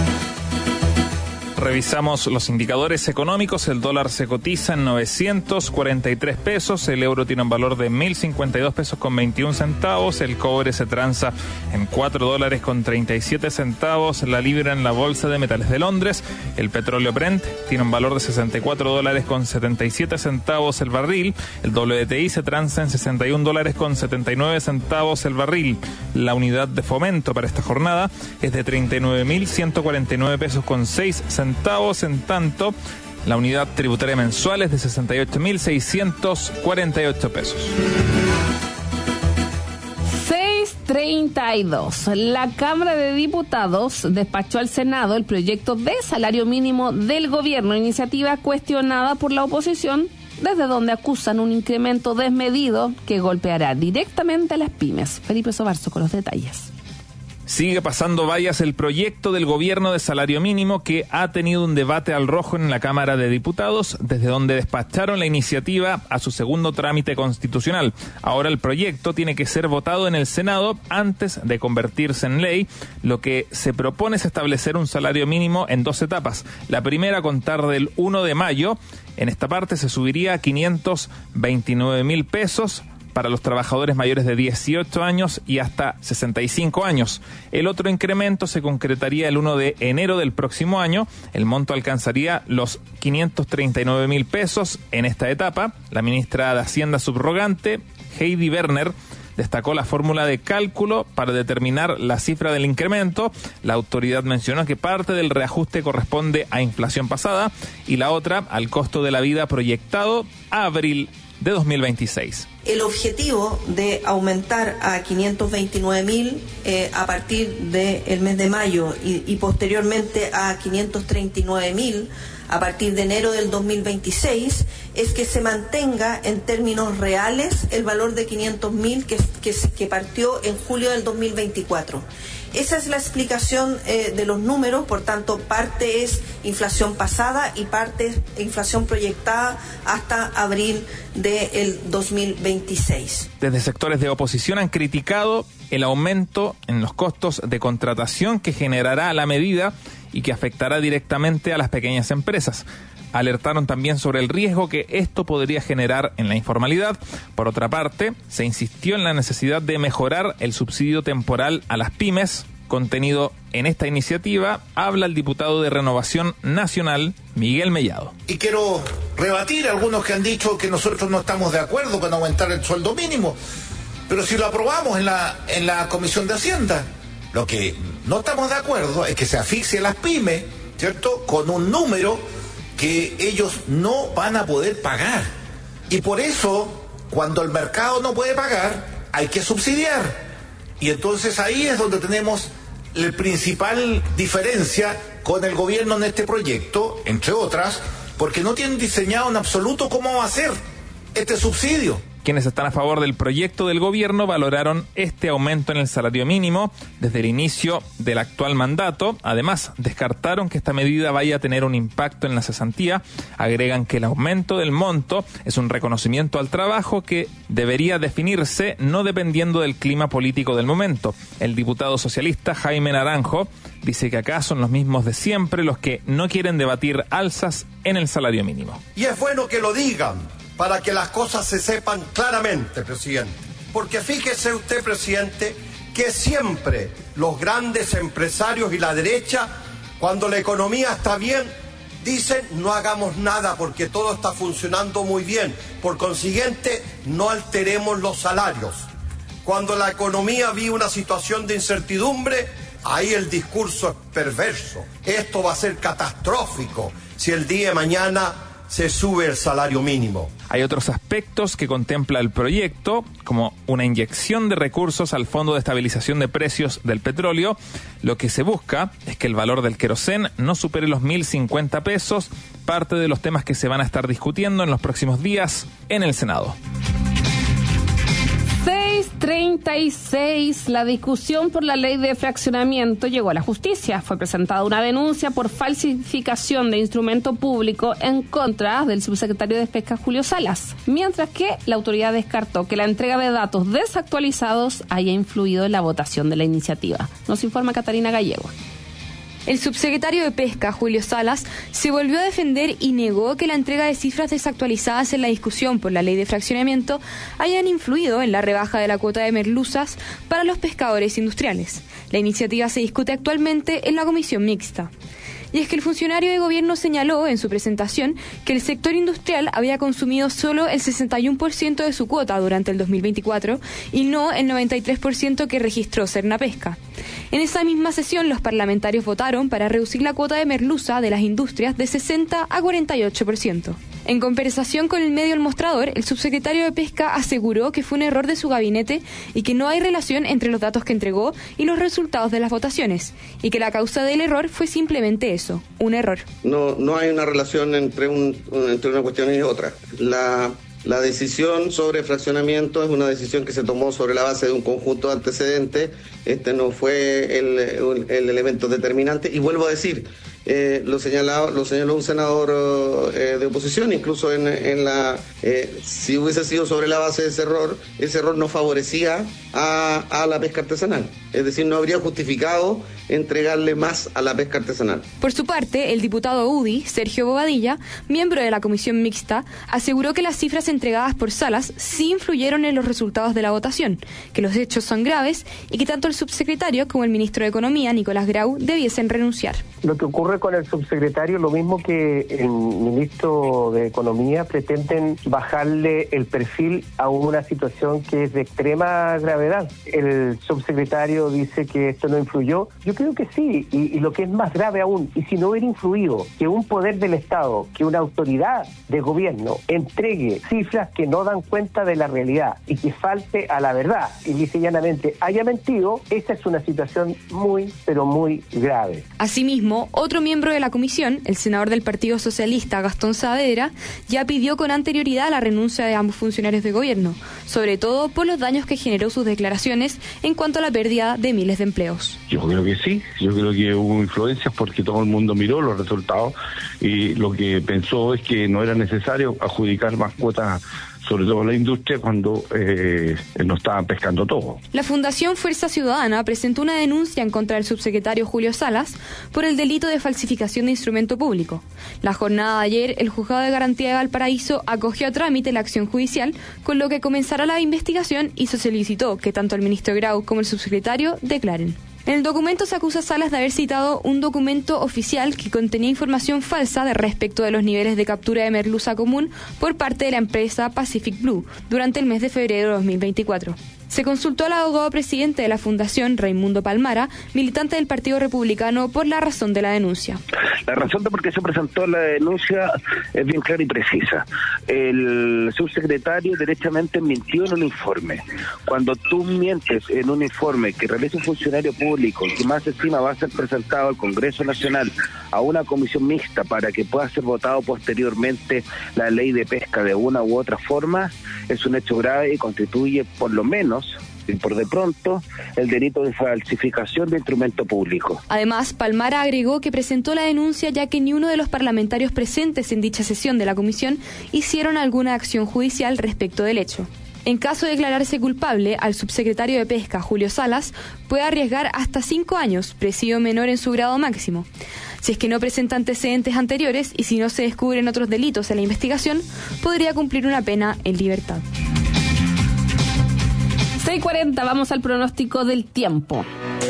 Revisamos los indicadores económicos. El dólar se cotiza en novecientos cuarenta y tres pesos, el euro tiene un valor de mil cincuenta y dos pesos con veintiún centavos, el cobre se transa en cuatro dólares con treinta y siete centavos, la libra en la Bolsa de Metales de Londres, el petróleo Brent tiene un valor de sesenta y cuatro dólares con setenta y siete centavos el barril, el W T I se transa en sesenta y un dólares con setenta y nueve centavos el barril. La unidad de fomento para esta jornada es de treinta y nueve mil ciento cuarenta y nueve pesos con seis centavos. centavos, en tanto la unidad tributaria mensual es de sesenta y ocho mil seiscientos cuarenta y ocho pesos. seis treinta y dos. La Cámara de Diputados despachó al Senado el proyecto de salario mínimo del gobierno, iniciativa cuestionada por la oposición, desde donde acusan un incremento desmedido que golpeará directamente a las pymes. Felipe Sobarzo con los detalles. Sigue pasando vallas el proyecto del gobierno de salario mínimo que ha tenido un debate al rojo en la Cámara de Diputados, desde donde despacharon la iniciativa a su segundo trámite constitucional. Ahora el proyecto tiene que ser votado en el Senado antes de convertirse en ley. Lo que se propone es establecer un salario mínimo en dos etapas. La primera a contar del primero de mayo. En esta parte se subiría a quinientos veintinueve mil pesos para los trabajadores mayores de dieciocho años y hasta sesenta y cinco años. El otro incremento se concretaría el primero de enero del próximo año. El monto alcanzaría los quinientos treinta y nueve mil pesos en esta etapa. La ministra de Hacienda subrogante, Heidi Werner, destacó la fórmula de cálculo para determinar la cifra del incremento. La autoridad mencionó que parte del reajuste corresponde a inflación pasada y la otra al costo de la vida proyectado a abril de dos mil veintiséis. El objetivo de aumentar a quinientos veintinueve mil eh, a partir del mes de mayo y, y posteriormente a quinientos treinta y nueve mil a partir de enero del dos mil veintiséis es que se mantenga en términos reales el valor de quinientos mil que, que, que partió en julio del dos mil veinticuatro. Esa es la explicación eh, de los números, por tanto, parte es inflación pasada y parte es inflación proyectada hasta abril del dos mil veintiséis. Desde sectores de oposición han criticado el aumento en los costos de contratación que generará la medida y que afectará directamente a las pequeñas empresas. Alertaron también sobre el riesgo que esto podría generar en la informalidad. Por otra parte, se insistió en la necesidad de mejorar el subsidio temporal a las pymes. Contenido en esta iniciativa, habla el diputado de Renovación Nacional, Miguel Mellado. Y quiero rebatir a algunos que han dicho que nosotros no estamos de acuerdo con aumentar el sueldo mínimo. Pero si lo aprobamos en la, en la Comisión de Hacienda, lo que no estamos de acuerdo es que se asfixie a las pymes, ¿cierto?, con un número que ellos no van a poder pagar. Y por eso, cuando el mercado no puede pagar, hay que subsidiar. Y entonces ahí es donde tenemos la principal diferencia con el gobierno en este proyecto, entre otras, porque no tienen diseñado en absoluto cómo va a ser este subsidio. Quienes están a favor del proyecto del gobierno valoraron este aumento en el salario mínimo desde el inicio del actual mandato. Además, descartaron que esta medida vaya a tener un impacto en la cesantía. Agregan que el aumento del monto es un reconocimiento al trabajo que debería definirse no dependiendo del clima político del momento. El diputado socialista Jaime Naranjo dice que acá son los mismos de siempre los que no quieren debatir alzas en el salario mínimo. Y es bueno que lo digan, para que las cosas se sepan claramente, presidente. Porque fíjese usted, presidente, que siempre los grandes empresarios y la derecha, cuando la economía está bien, dicen no hagamos nada porque todo está funcionando muy bien. Por consiguiente, no alteremos los salarios. Cuando la economía vive una situación de incertidumbre, ahí el discurso es perverso. Esto va a ser catastrófico si el día de mañana se sube el salario mínimo. Hay otros aspectos que contempla el proyecto, como una inyección de recursos al Fondo de Estabilización de Precios del Petróleo. Lo que se busca es que el valor del querosén no supere los mil cincuenta pesos, parte de los temas que se van a estar discutiendo en los próximos días en el Senado. seis treinta y seis, la discusión por la ley de fraccionamiento llegó a la justicia. Fue presentada una denuncia por falsificación de instrumento público en contra del subsecretario de Pesca Julio Salas, mientras que la autoridad descartó que la entrega de datos desactualizados haya influido en la votación de la iniciativa. Nos informa Catarina Gallego. El subsecretario de Pesca, Julio Salas, se volvió a defender y negó que la entrega de cifras desactualizadas en la discusión por la ley de fraccionamiento hayan influido en la rebaja de la cuota de merluzas para los pescadores industriales. La iniciativa se discute actualmente en la comisión mixta. Y es que el funcionario de gobierno señaló en su presentación que el sector industrial había consumido solo el sesenta y uno por ciento de su cuota durante el dos mil veinticuatro y no el noventa y tres por ciento que registró Sernapesca. En esa misma sesión, los parlamentarios votaron para reducir la cuota de merluza de las industrias de sesenta a cuarenta y ocho por ciento. En conversación con el medio El Mostrador, el subsecretario de Pesca aseguró que fue un error de su gabinete y que no hay relación entre los datos que entregó y los resultados de las votaciones, y que la causa del error fue simplemente eso, un error. No, no hay una relación entre, un, entre una cuestión y otra. La... La decisión sobre fraccionamiento es una decisión que se tomó sobre la base de un conjunto de antecedentes. Este no fue el, el, el elemento determinante. Y vuelvo a decir, eh, lo, señalado, lo señaló un senador eh, de oposición, incluso en, en la... Eh, si hubiese sido sobre la base de ese error, ese error no favorecía a, a la pesca artesanal. Es decir, no habría justificado entregarle más a la pesca artesanal. Por su parte, el diputado U D I, Sergio Bobadilla, miembro de la comisión mixta, aseguró que las cifras entregadas por Salas sí influyeron en los resultados de la votación, que los hechos son graves y que tanto el subsecretario como el ministro de Economía, Nicolás Grau, debiesen renunciar. Lo que ocurre con el subsecretario es lo mismo que el ministro de Economía. Pretenden bajarle el perfil a una situación que es de extrema gravedad. El subsecretario dice que esto no influyó. Yo creo que sí, y, y lo que es más grave aún, y si no hubiera influido que un poder del Estado, que una autoridad de gobierno entregue cifras que no dan cuenta de la realidad y que falte a la verdad y lisa y llanamente haya mentido, esa es una situación muy, pero muy grave. Asimismo, otro miembro de la comisión, el senador del Partido Socialista, Gastón Saavedra, ya pidió con anterioridad la renuncia de ambos funcionarios de gobierno, sobre todo por los daños que generó sus declaraciones en cuanto a la pérdida de miles de empleos. Yo creo que sí, yo creo que hubo influencias porque todo el mundo miró los resultados y lo que pensó es que no era necesario adjudicar más cuotas, sobre todo la industria, cuando eh, no estaban pescando todo. La Fundación Fuerza Ciudadana presentó una denuncia en contra del subsecretario Julio Salas por el delito de falsificación de instrumento público. La jornada de ayer, el Juzgado de Garantía de Valparaíso acogió a trámite la acción judicial, con lo que comenzará la investigación y se solicitó que tanto el ministro Grau como el subsecretario declaren. En el documento se acusa a Salas de haber citado un documento oficial que contenía información falsa de respecto de los niveles de captura de merluza común por parte de la empresa Pacific Blue durante el mes de febrero de dos mil veinticuatro. Se consultó al abogado presidente de la Fundación, Raimundo Palmara, militante del Partido Republicano, por la razón de la denuncia. La razón de por qué se presentó la denuncia es bien clara y precisa. El subsecretario derechamente mintió en un informe. Cuando tú mientes en un informe que realiza un funcionario público, que más encima va a ser presentado al Congreso Nacional a una comisión mixta para que pueda ser votado posteriormente la ley de pesca de una u otra forma, es un hecho grave y constituye por lo menos, y por de pronto, el delito de falsificación de instrumento público. Además, Palmara agregó que presentó la denuncia ya que ni uno de los parlamentarios presentes en dicha sesión de la comisión hicieron alguna acción judicial respecto del hecho. En caso de declararse culpable, al subsecretario de Pesca, Julio Salas, puede arriesgar hasta cinco años, presidio menor en su grado máximo. Si es que no presenta antecedentes anteriores y si no se descubren otros delitos en la investigación, podría cumplir una pena en libertad. seis cuarenta, vamos al pronóstico del tiempo.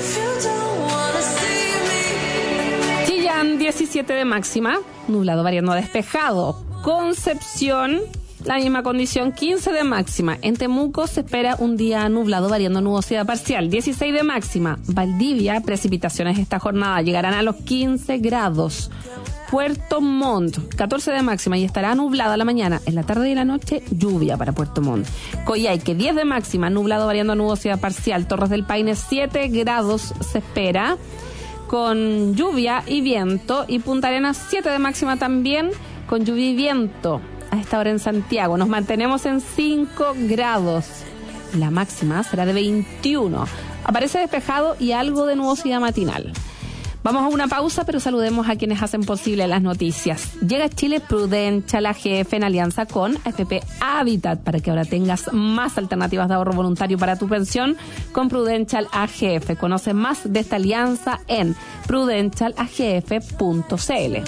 Chillán, diecisiete de máxima, nublado variando a despejado. Concepción, la misma condición, quince de máxima. En Temuco se espera un día nublado variando a nubosidad parcial, dieciséis de máxima. Valdivia, precipitaciones esta jornada llegarán a los quince grados. Puerto Montt, catorce de máxima y estará nublada la mañana. En la tarde y la noche, lluvia para Puerto Montt. Coyhaique, diez de máxima, nublado variando a nubosidad parcial. Torres del Paine, siete grados se espera, con lluvia y viento. Y Punta Arenas, siete de máxima también, con lluvia y viento. A esta hora en Santiago nos mantenemos en cinco grados. La máxima será de veintiuno. Aparece despejado y algo de nubosidad matinal. Vamos a una pausa, pero saludemos a quienes hacen posible las noticias. Llega a Chile Prudential A G F en alianza con A F P Habitat para que ahora tengas más alternativas de ahorro voluntario para tu pensión con Prudential A G F. Conoce más de esta alianza en prudential a g f punto c l.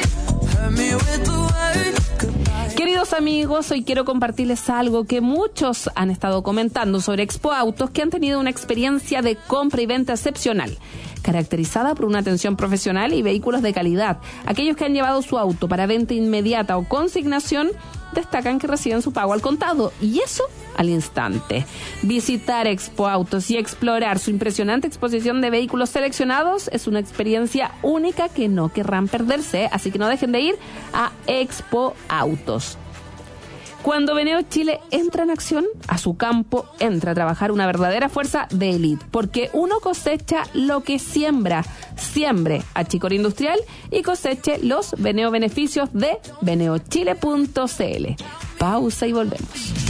Queridos amigos, hoy quiero compartirles algo que muchos han estado comentando sobre Expo Autos, que han tenido una experiencia de compra y venta excepcional, caracterizada por una atención profesional y vehículos de calidad. Aquellos que han llevado su auto para venta inmediata o consignación destacan que reciben su pago al contado, y eso al instante. Visitar Expo Autos y explorar su impresionante exposición de vehículos seleccionados es una experiencia única que no querrán perderse, así que no dejen de ir a Expo Autos. Cuando Veneo Chile entra en acción, a su campo entra a trabajar una verdadera fuerza de élite, porque uno cosecha lo que siembra. Siembre a Chicor Industrial y coseche los Veneo beneficios de veneo chile punto c l. Pausa y volvemos.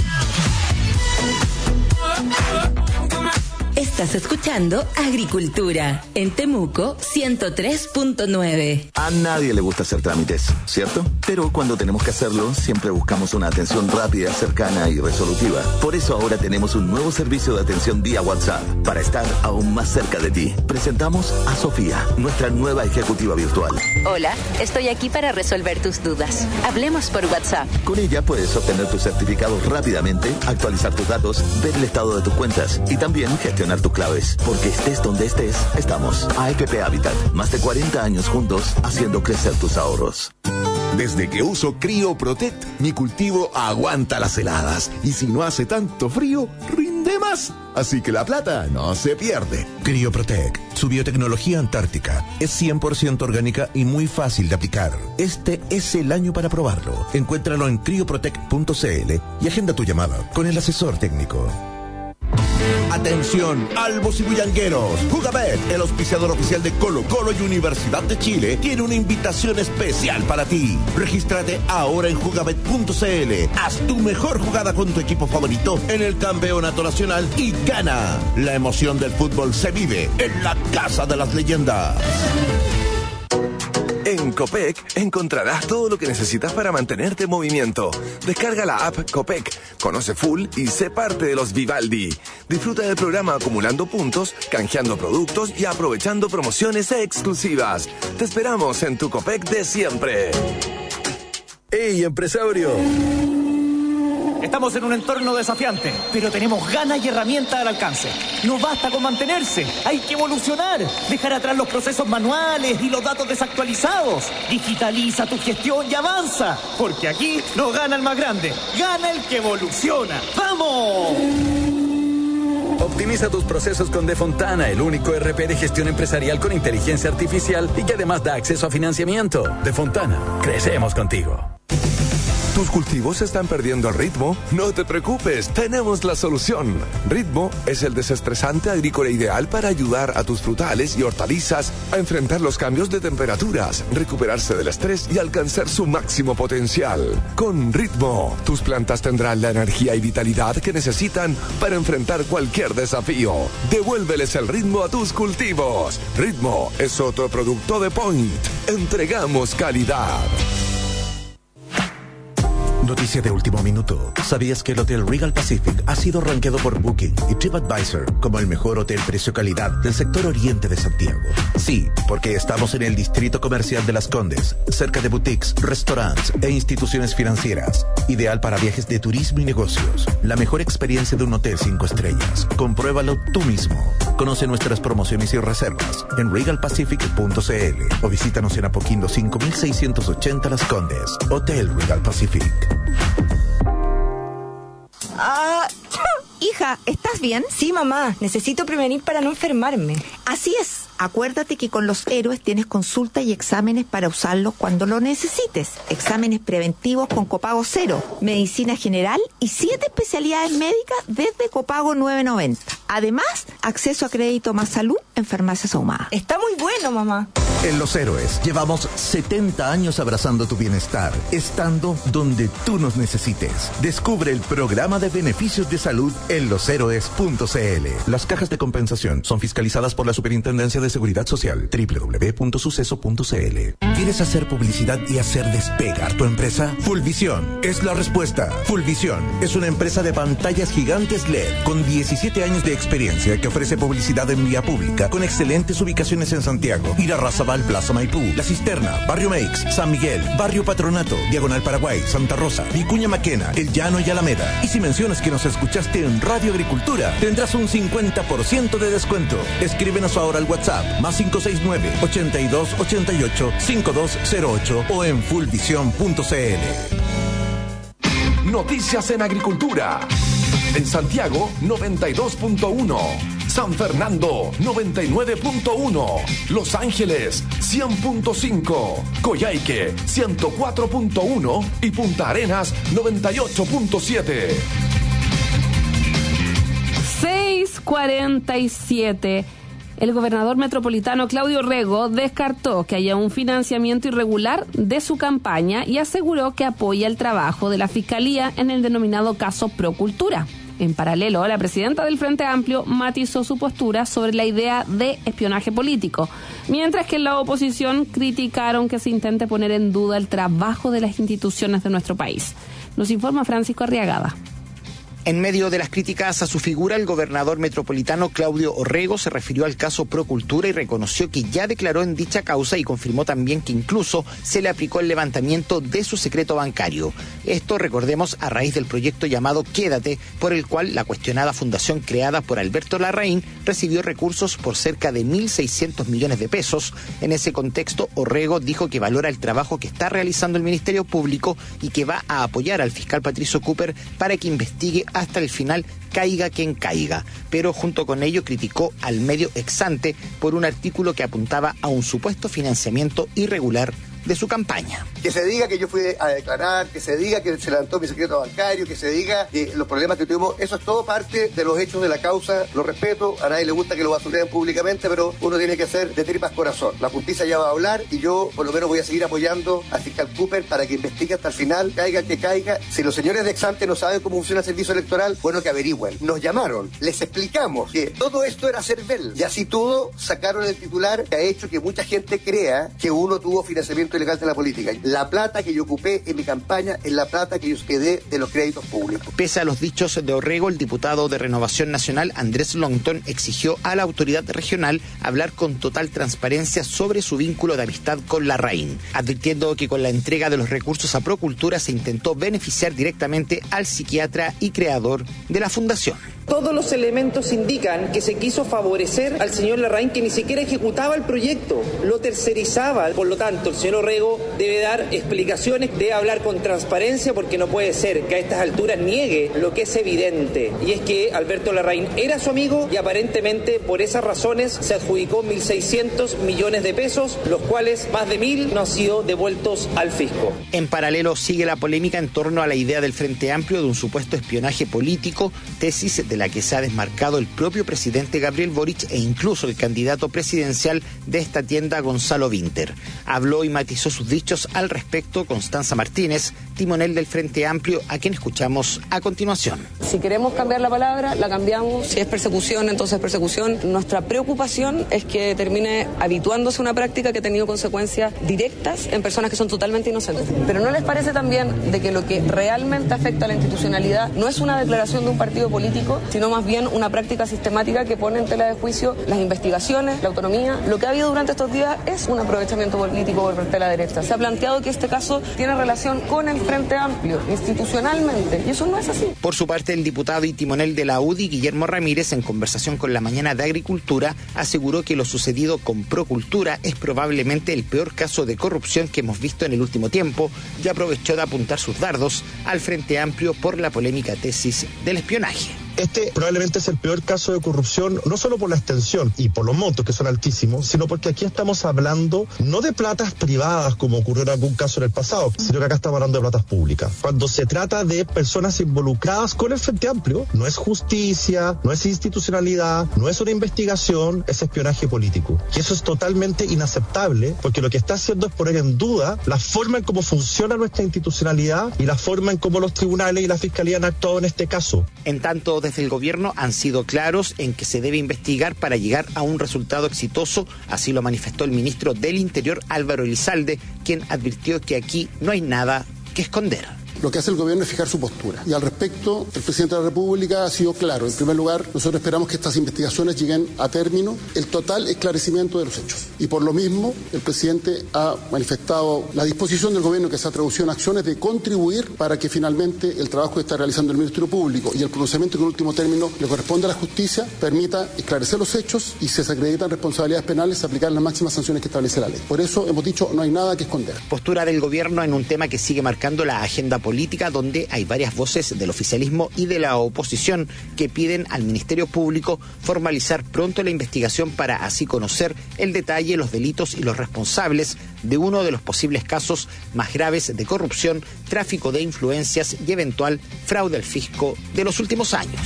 Estás escuchando Agricultura en Temuco ciento tres punto nueve. A nadie le gusta hacer trámites, ¿cierto? Pero cuando tenemos que hacerlo, siempre buscamos una atención rápida, cercana y resolutiva. Por eso ahora tenemos un nuevo servicio de atención vía WhatsApp para estar aún más cerca de ti. Presentamos a Sofía, nuestra nueva ejecutiva virtual. Hola, estoy aquí para resolver tus dudas. Hablemos por WhatsApp. Con ella puedes obtener tus certificados rápidamente, actualizar tus datos, ver el estado de tus cuentas y también gestionar tus claves, porque estés donde estés, estamos. A F P Habitat, más de cuarenta años juntos haciendo crecer tus ahorros. Desde que uso CryoProtect, mi cultivo aguanta las heladas y si no hace tanto frío, rinde más. Así que la plata no se pierde. CryoProtect, su biotecnología antártica, es cien por ciento orgánica y muy fácil de aplicar. Este es el año para probarlo. Encuéntralo en cryoprotect punto c l y agenda tu llamada con el asesor técnico. Atención, albos y bullangueros. Jugabet, el auspiciador oficial de Colo Colo y Universidad de Chile, tiene una invitación especial para ti. Regístrate ahora en jugabet punto c l. Haz tu mejor jugada con tu equipo favorito en el campeonato nacional y gana. La emoción del fútbol se vive en la Casa de las Leyendas. En Copec encontrarás todo lo que necesitas para mantenerte en movimiento. Descarga la app Copec, conoce full y sé parte de los Vivaldi. Disfruta del programa acumulando puntos, canjeando productos y aprovechando promociones exclusivas. Te esperamos en tu Copec de siempre. ¡Ey, empresario! Estamos en un entorno desafiante, pero tenemos ganas y herramientas al alcance. No basta con mantenerse, hay que evolucionar, dejar atrás los procesos manuales y los datos desactualizados. Digitaliza tu gestión y avanza, porque aquí no gana el más grande, gana el que evoluciona. ¡Vamos! Optimiza tus procesos con Defontana, el único R P de gestión empresarial con inteligencia artificial y que además da acceso a financiamiento. Defontana, crecemos contigo. ¿Tus cultivos están perdiendo el ritmo? No te preocupes, tenemos la solución. Ritmo es el desestresante agrícola ideal para ayudar a tus frutales y hortalizas a enfrentar los cambios de temperaturas, recuperarse del estrés y alcanzar su máximo potencial. Con Ritmo, tus plantas tendrán la energía y vitalidad que necesitan para enfrentar cualquier desafío. Devuélveles el ritmo a tus cultivos. Ritmo es otro producto de Point. Entregamos calidad. Noticia de último minuto. ¿Sabías que el Hotel Regal Pacific ha sido rankeado por Booking y TripAdvisor como el mejor hotel precio-calidad del sector oriente de Santiago? Sí, porque estamos en el distrito comercial de Las Condes, cerca de boutiques, restaurantes e instituciones financieras. Ideal para viajes de turismo y negocios. La mejor experiencia de un hotel cinco estrellas. Compruébalo tú mismo. Conoce nuestras promociones y reservas en regal pacific punto c l o visítanos en Apoquindo cinco mil seiscientos ochenta Las Condes. Hotel Regal Pacific. Ah, hija, ¿estás bien? Sí, mamá. Necesito prevenir para no enfermarme. Así es. Acuérdate que con los héroes tienes consulta y exámenes para usarlos cuando lo necesites. Exámenes preventivos con copago cero, medicina general y siete especialidades médicas desde copago nueve noventa. Además, acceso a crédito más salud en farmacias ahumadas. Está muy bueno, mamá. En Los Héroes llevamos setenta años abrazando tu bienestar, estando donde tú nos necesites. Descubre el programa de beneficios de salud en los héroes punto c l. Las cajas de compensación son fiscalizadas por la Superintendencia de Seguridad Social. doble u doble u doble u punto suceso punto c l. ¿Quieres hacer publicidad y hacer despegar tu empresa? Fullvisión es la respuesta. Fullvisión es una empresa de pantallas gigantes L E D con diecisiete años de experiencia que ofrece publicidad en vía pública con excelentes ubicaciones en Santiago, Irarrázaval, Plaza Maipú, La Cisterna, Barrio Meix, San Miguel, Barrio Patronato, Diagonal Paraguay, Santa Rosa, Vicuña Maquena, El Llano y Alameda. Y si mencionas que nos escuchaste en Radio Agricultura, tendrás un cincuenta por ciento de descuento. Escríbenos ahora al WhatsApp más cinco seis nueve, ochenta y dos, ochenta y ocho, cincuenta y dos cero ocho o en fullvisión punto c l. Noticias en Agricultura. En Santiago, noventa y dos punto uno. San Fernando, noventa y nueve punto uno. Los Ángeles, cien punto cinco. Coyhaique, ciento cuatro punto uno. Y Punta Arenas, noventa y ocho punto siete. seis cuarenta y siete. El gobernador metropolitano Claudio Orrego descartó que haya un financiamiento irregular de su campaña y aseguró que apoya el trabajo de la Fiscalía en el denominado caso Procultura. En paralelo, la presidenta del Frente Amplio matizó su postura sobre la idea de espionaje político, mientras que en la oposición criticaron que se intente poner en duda el trabajo de las instituciones de nuestro país. Nos informa Francisco Arriagada. En medio de las críticas a su figura, el gobernador metropolitano Claudio Orrego se refirió al caso Procultura y reconoció que ya declaró en dicha causa y confirmó también que incluso se le aplicó el levantamiento de su secreto bancario. Esto, recordemos, a raíz del proyecto llamado Quédate, por el cual la cuestionada fundación creada por Alberto Larraín recibió recursos por cerca de mil seiscientos millones de pesos. En ese contexto, Orrego dijo que valora el trabajo que está realizando el Ministerio Público y que va a apoyar al fiscal Patricio Cooper para que investigue hasta el final, caiga quien caiga. Pero junto con ello criticó al medio Exante por un artículo que apuntaba a un supuesto financiamiento irregular de su campaña. Que se diga que yo fui a declarar, que se diga que se levantó mi secreto bancario, que se diga que los problemas que tuvimos, eso es todo parte de los hechos de la causa, lo respeto, a nadie le gusta que lo basuren públicamente, pero uno tiene que ser de tripas corazón. La justicia ya va a hablar y yo por lo menos voy a seguir apoyando al fiscal Cooper para que investigue hasta el final, caiga que caiga. Si los señores de Exante no saben cómo funciona el servicio electoral, bueno, que averigüen. Nos llamaron, les explicamos que todo esto era CERVEL y así todo sacaron el titular que ha hecho que mucha gente crea que uno tuvo financiamiento ilegal de la política. La plata que yo ocupé en mi campaña es la plata que yo quedé de los créditos públicos. Pese a los dichos de Orrego, el diputado de Renovación Nacional, Andrés Longton, exigió a la autoridad regional hablar con total transparencia sobre su vínculo de amistad con Larraín, advirtiendo que con la entrega de los recursos a Procultura se intentó beneficiar directamente al psiquiatra y creador de la fundación. Todos los elementos indican que se quiso favorecer al señor Larraín, que ni siquiera ejecutaba el proyecto, lo tercerizaba. Por lo tanto, el señor Orrego debe dar explicaciones, debe hablar con transparencia, porque no puede ser que a estas alturas niegue lo que es evidente, y es que Alberto Larraín era su amigo y aparentemente por esas razones se adjudicó mil seiscientos millones de pesos, los cuales más de mil no han sido devueltos al fisco. En paralelo sigue la polémica en torno a la idea del Frente Amplio de un supuesto espionaje político, tesis de la que se ha desmarcado el propio presidente Gabriel Boric e incluso el candidato presidencial de esta tienda, Gonzalo Vinter. Habló y matizó sus dichos al respecto Constanza Martínez, timonel del Frente Amplio, a quien escuchamos a continuación. Si queremos cambiar la palabra, la cambiamos. Si es persecución, entonces persecución. Nuestra preocupación es que termine habituándose a una práctica que ha tenido consecuencias directas en personas que son totalmente inocentes. Pero ¿no les parece también de que lo que realmente afecta a la institucionalidad no es una declaración de un partido político, sino más bien una práctica sistemática que pone en tela de juicio las investigaciones, la autonomía? Lo que ha habido durante estos días es un aprovechamiento político por parte de la derecha. Se ha planteado que este caso tiene relación con el Frente Amplio, institucionalmente, y eso no es así. Por su parte, el diputado y timonel de la U D I, Guillermo Ramírez, en conversación con La Mañana de Agricultura, aseguró que lo sucedido con Procultura es probablemente el peor caso de corrupción que hemos visto en el último tiempo, y aprovechó de apuntar sus dardos al Frente Amplio por la polémica tesis del espionaje. Este probablemente es el peor caso de corrupción, no solo por la extensión y por los montos, que son altísimos, sino porque aquí estamos hablando no de platas privadas, como ocurrió en algún caso en el pasado, sino que acá estamos hablando de platas públicas. Cuando se trata de personas involucradas con el Frente Amplio, no es justicia, no es institucionalidad, no es una investigación, es espionaje político. Y eso es totalmente inaceptable, porque lo que está haciendo es poner en duda la forma en cómo funciona nuestra institucionalidad y la forma en cómo los tribunales y la fiscalía han actuado en este caso. En tanto, desde el gobierno han sido claros en que se debe investigar para llegar a un resultado exitoso, así lo manifestó el ministro del Interior, Álvaro Elizalde, quien advirtió que aquí no hay nada que esconder. Lo que hace el gobierno es fijar su postura. Y al respecto, el presidente de la República ha sido claro. En primer lugar, nosotros esperamos que estas investigaciones lleguen a término el total esclarecimiento de los hechos. Y por lo mismo, el presidente ha manifestado la disposición del gobierno, que se ha traducido en acciones de contribuir para que finalmente el trabajo que está realizando el Ministerio Público y el pronunciamiento que en último término le corresponde a la justicia permita esclarecer los hechos y, si se acreditan responsabilidades penales, aplicar las máximas sanciones que establece la ley. Por eso hemos dicho, no hay nada que esconder. Postura del gobierno en un tema que sigue marcando la agenda política política, donde hay varias voces del oficialismo y de la oposición que piden al Ministerio Público formalizar pronto la investigación para así conocer el detalle, los delitos y los responsables de uno de los posibles casos más graves de corrupción, tráfico de influencias y eventual fraude al fisco de los últimos años.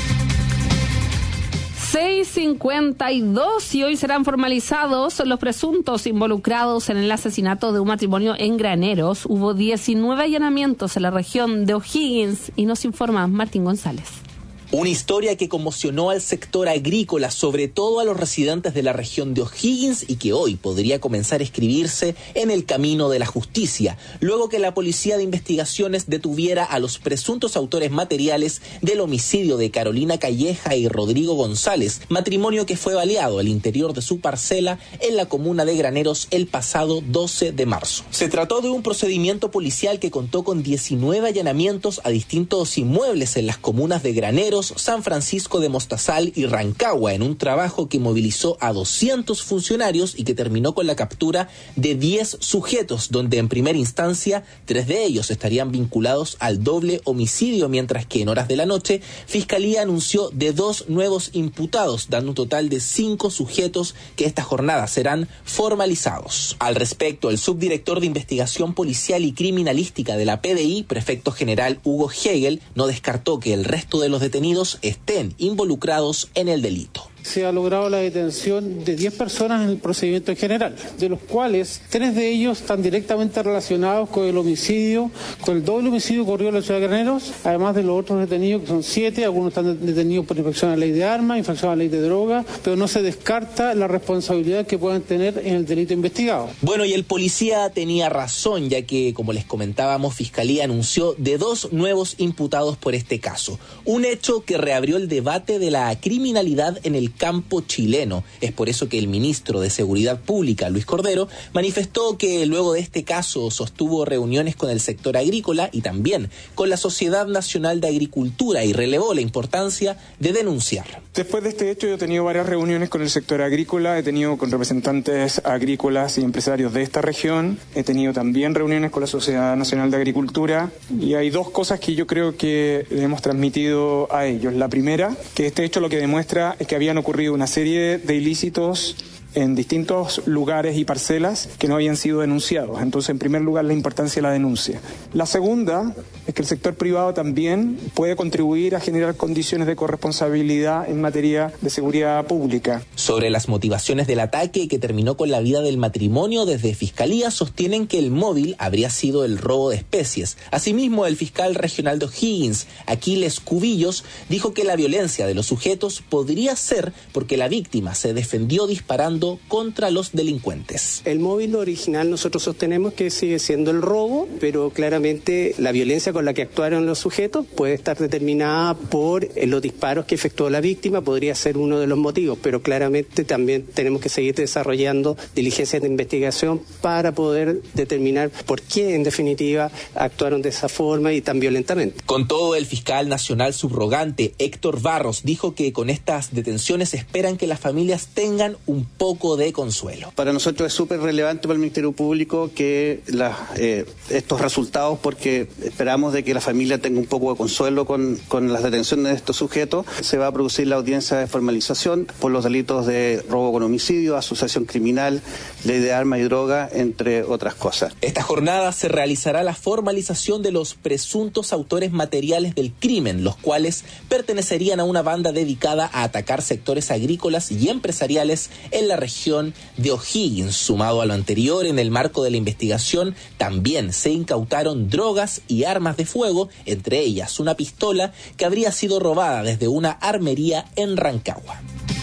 seis cincuenta y dos y hoy serán formalizados los presuntos involucrados en el asesinato de un matrimonio en Graneros. Hubo diecinueve allanamientos en la región de O'Higgins y nos informa Martín González. Una historia que conmocionó al sector agrícola, sobre todo a los residentes de la región de O'Higgins, y que hoy podría comenzar a escribirse en el camino de la justicia, luego que la Policía de Investigaciones detuviera a los presuntos autores materiales del homicidio de Carolina Calleja y Rodrigo González, matrimonio que fue baleado al interior de su parcela en la comuna de Graneros el pasado doce de marzo. Se trató de un procedimiento policial que contó con diecinueve allanamientos a distintos inmuebles en las comunas de Graneros, San Francisco de Mostazal y Rancagua, en un trabajo que movilizó a doscientos funcionarios y que terminó con la captura de diez sujetos, donde en primera instancia tres de ellos estarían vinculados al doble homicidio, mientras que en horas de la noche Fiscalía anunció de dos nuevos imputados, dando un total de cinco sujetos que esta jornada serán formalizados. Al respecto, el subdirector de Investigación Policial y Criminalística de la P D I, prefecto general Hugo Hegel, no descartó que el resto de los detenidos estén involucrados en el delito. Se ha logrado la detención de diez personas en el procedimiento en general, de los cuales tres de ellos están directamente relacionados con el homicidio, con el doble homicidio ocurrido en la ciudad de Graneros, además de los otros detenidos, que son siete. Algunos están detenidos por infracción a la ley de armas, infracción a la ley de droga, pero no se descarta la responsabilidad que puedan tener en el delito investigado. Bueno, y el policía tenía razón, ya que, como les comentábamos, Fiscalía anunció de dos nuevos imputados por este caso. Un hecho que reabrió el debate de la criminalidad en el del campo chileno. Es por eso que el ministro de Seguridad Pública, Luis Cordero, manifestó que luego de este caso sostuvo reuniones con el sector agrícola y también con la Sociedad Nacional de Agricultura y relevó la importancia de denunciar. Después de este hecho yo he tenido varias reuniones con el sector agrícola, he tenido con representantes agrícolas y empresarios de esta región, he tenido también reuniones con la Sociedad Nacional de Agricultura y hay dos cosas que yo creo que le hemos transmitido a ellos. La primera, que este hecho lo que demuestra es que habían ocurrido una serie de ilícitos en distintos lugares y parcelas que no habían sido denunciados. Entonces, en primer lugar, la importancia de la denuncia. La segunda es que el sector privado también puede contribuir a generar condiciones de corresponsabilidad en materia de seguridad pública. Sobre las motivaciones del ataque que terminó con la vida del matrimonio, desde Fiscalía sostienen que el móvil habría sido el robo de especies. Asimismo, el fiscal regional de O'Higgins, Aquiles Cubillos, dijo que la violencia de los sujetos podría ser porque la víctima se defendió disparando contra los delincuentes. El móvil original nosotros sostenemos que sigue siendo el robo, pero claramente la violencia con la que actuaron los sujetos puede estar determinada por los disparos que efectuó la víctima, podría ser uno de los motivos, pero claramente también tenemos que seguir desarrollando diligencias de investigación para poder determinar por qué en definitiva actuaron de esa forma y tan violentamente. Con todo, el fiscal nacional subrogante Héctor Barros dijo que con estas detenciones esperan que las familias tengan un poco de consuelo. Para nosotros es súper relevante para el Ministerio Público que la, eh, estos resultados, porque esperamos de que la familia tenga un poco de consuelo con, con las detenciones de estos sujetos. Se va a producir la audiencia de formalización por los delitos de robo con homicidio, asociación criminal, ley de armas y droga, entre otras cosas. Esta jornada se realizará la formalización de los presuntos autores materiales del crimen, los cuales pertenecerían a una banda dedicada a atacar sectores agrícolas y empresariales en la región de O'Higgins. Sumado a lo anterior, en el marco de la investigación también se incautaron drogas y armas de fuego, entre ellas una pistola que habría sido robada desde una armería en Rancagua.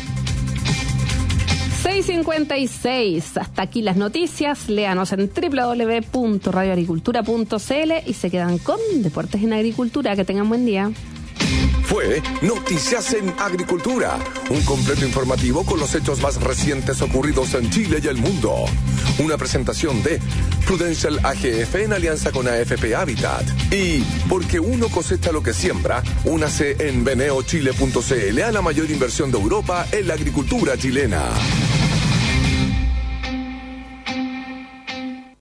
seis cincuenta y seis, hasta aquí las noticias. Léanos en doble u doble u doble u punto radio agricultura punto c l y se quedan con Deportes en Agricultura. Que tengan buen día. Fue Noticias en Agricultura, un completo informativo con los hechos más recientes ocurridos en Chile y el mundo. Una presentación de Prudential A G F en alianza con A F P Habitat. Y porque uno cosecha lo que siembra, únase en veneo chile punto c l a la mayor inversión de Europa en la agricultura chilena.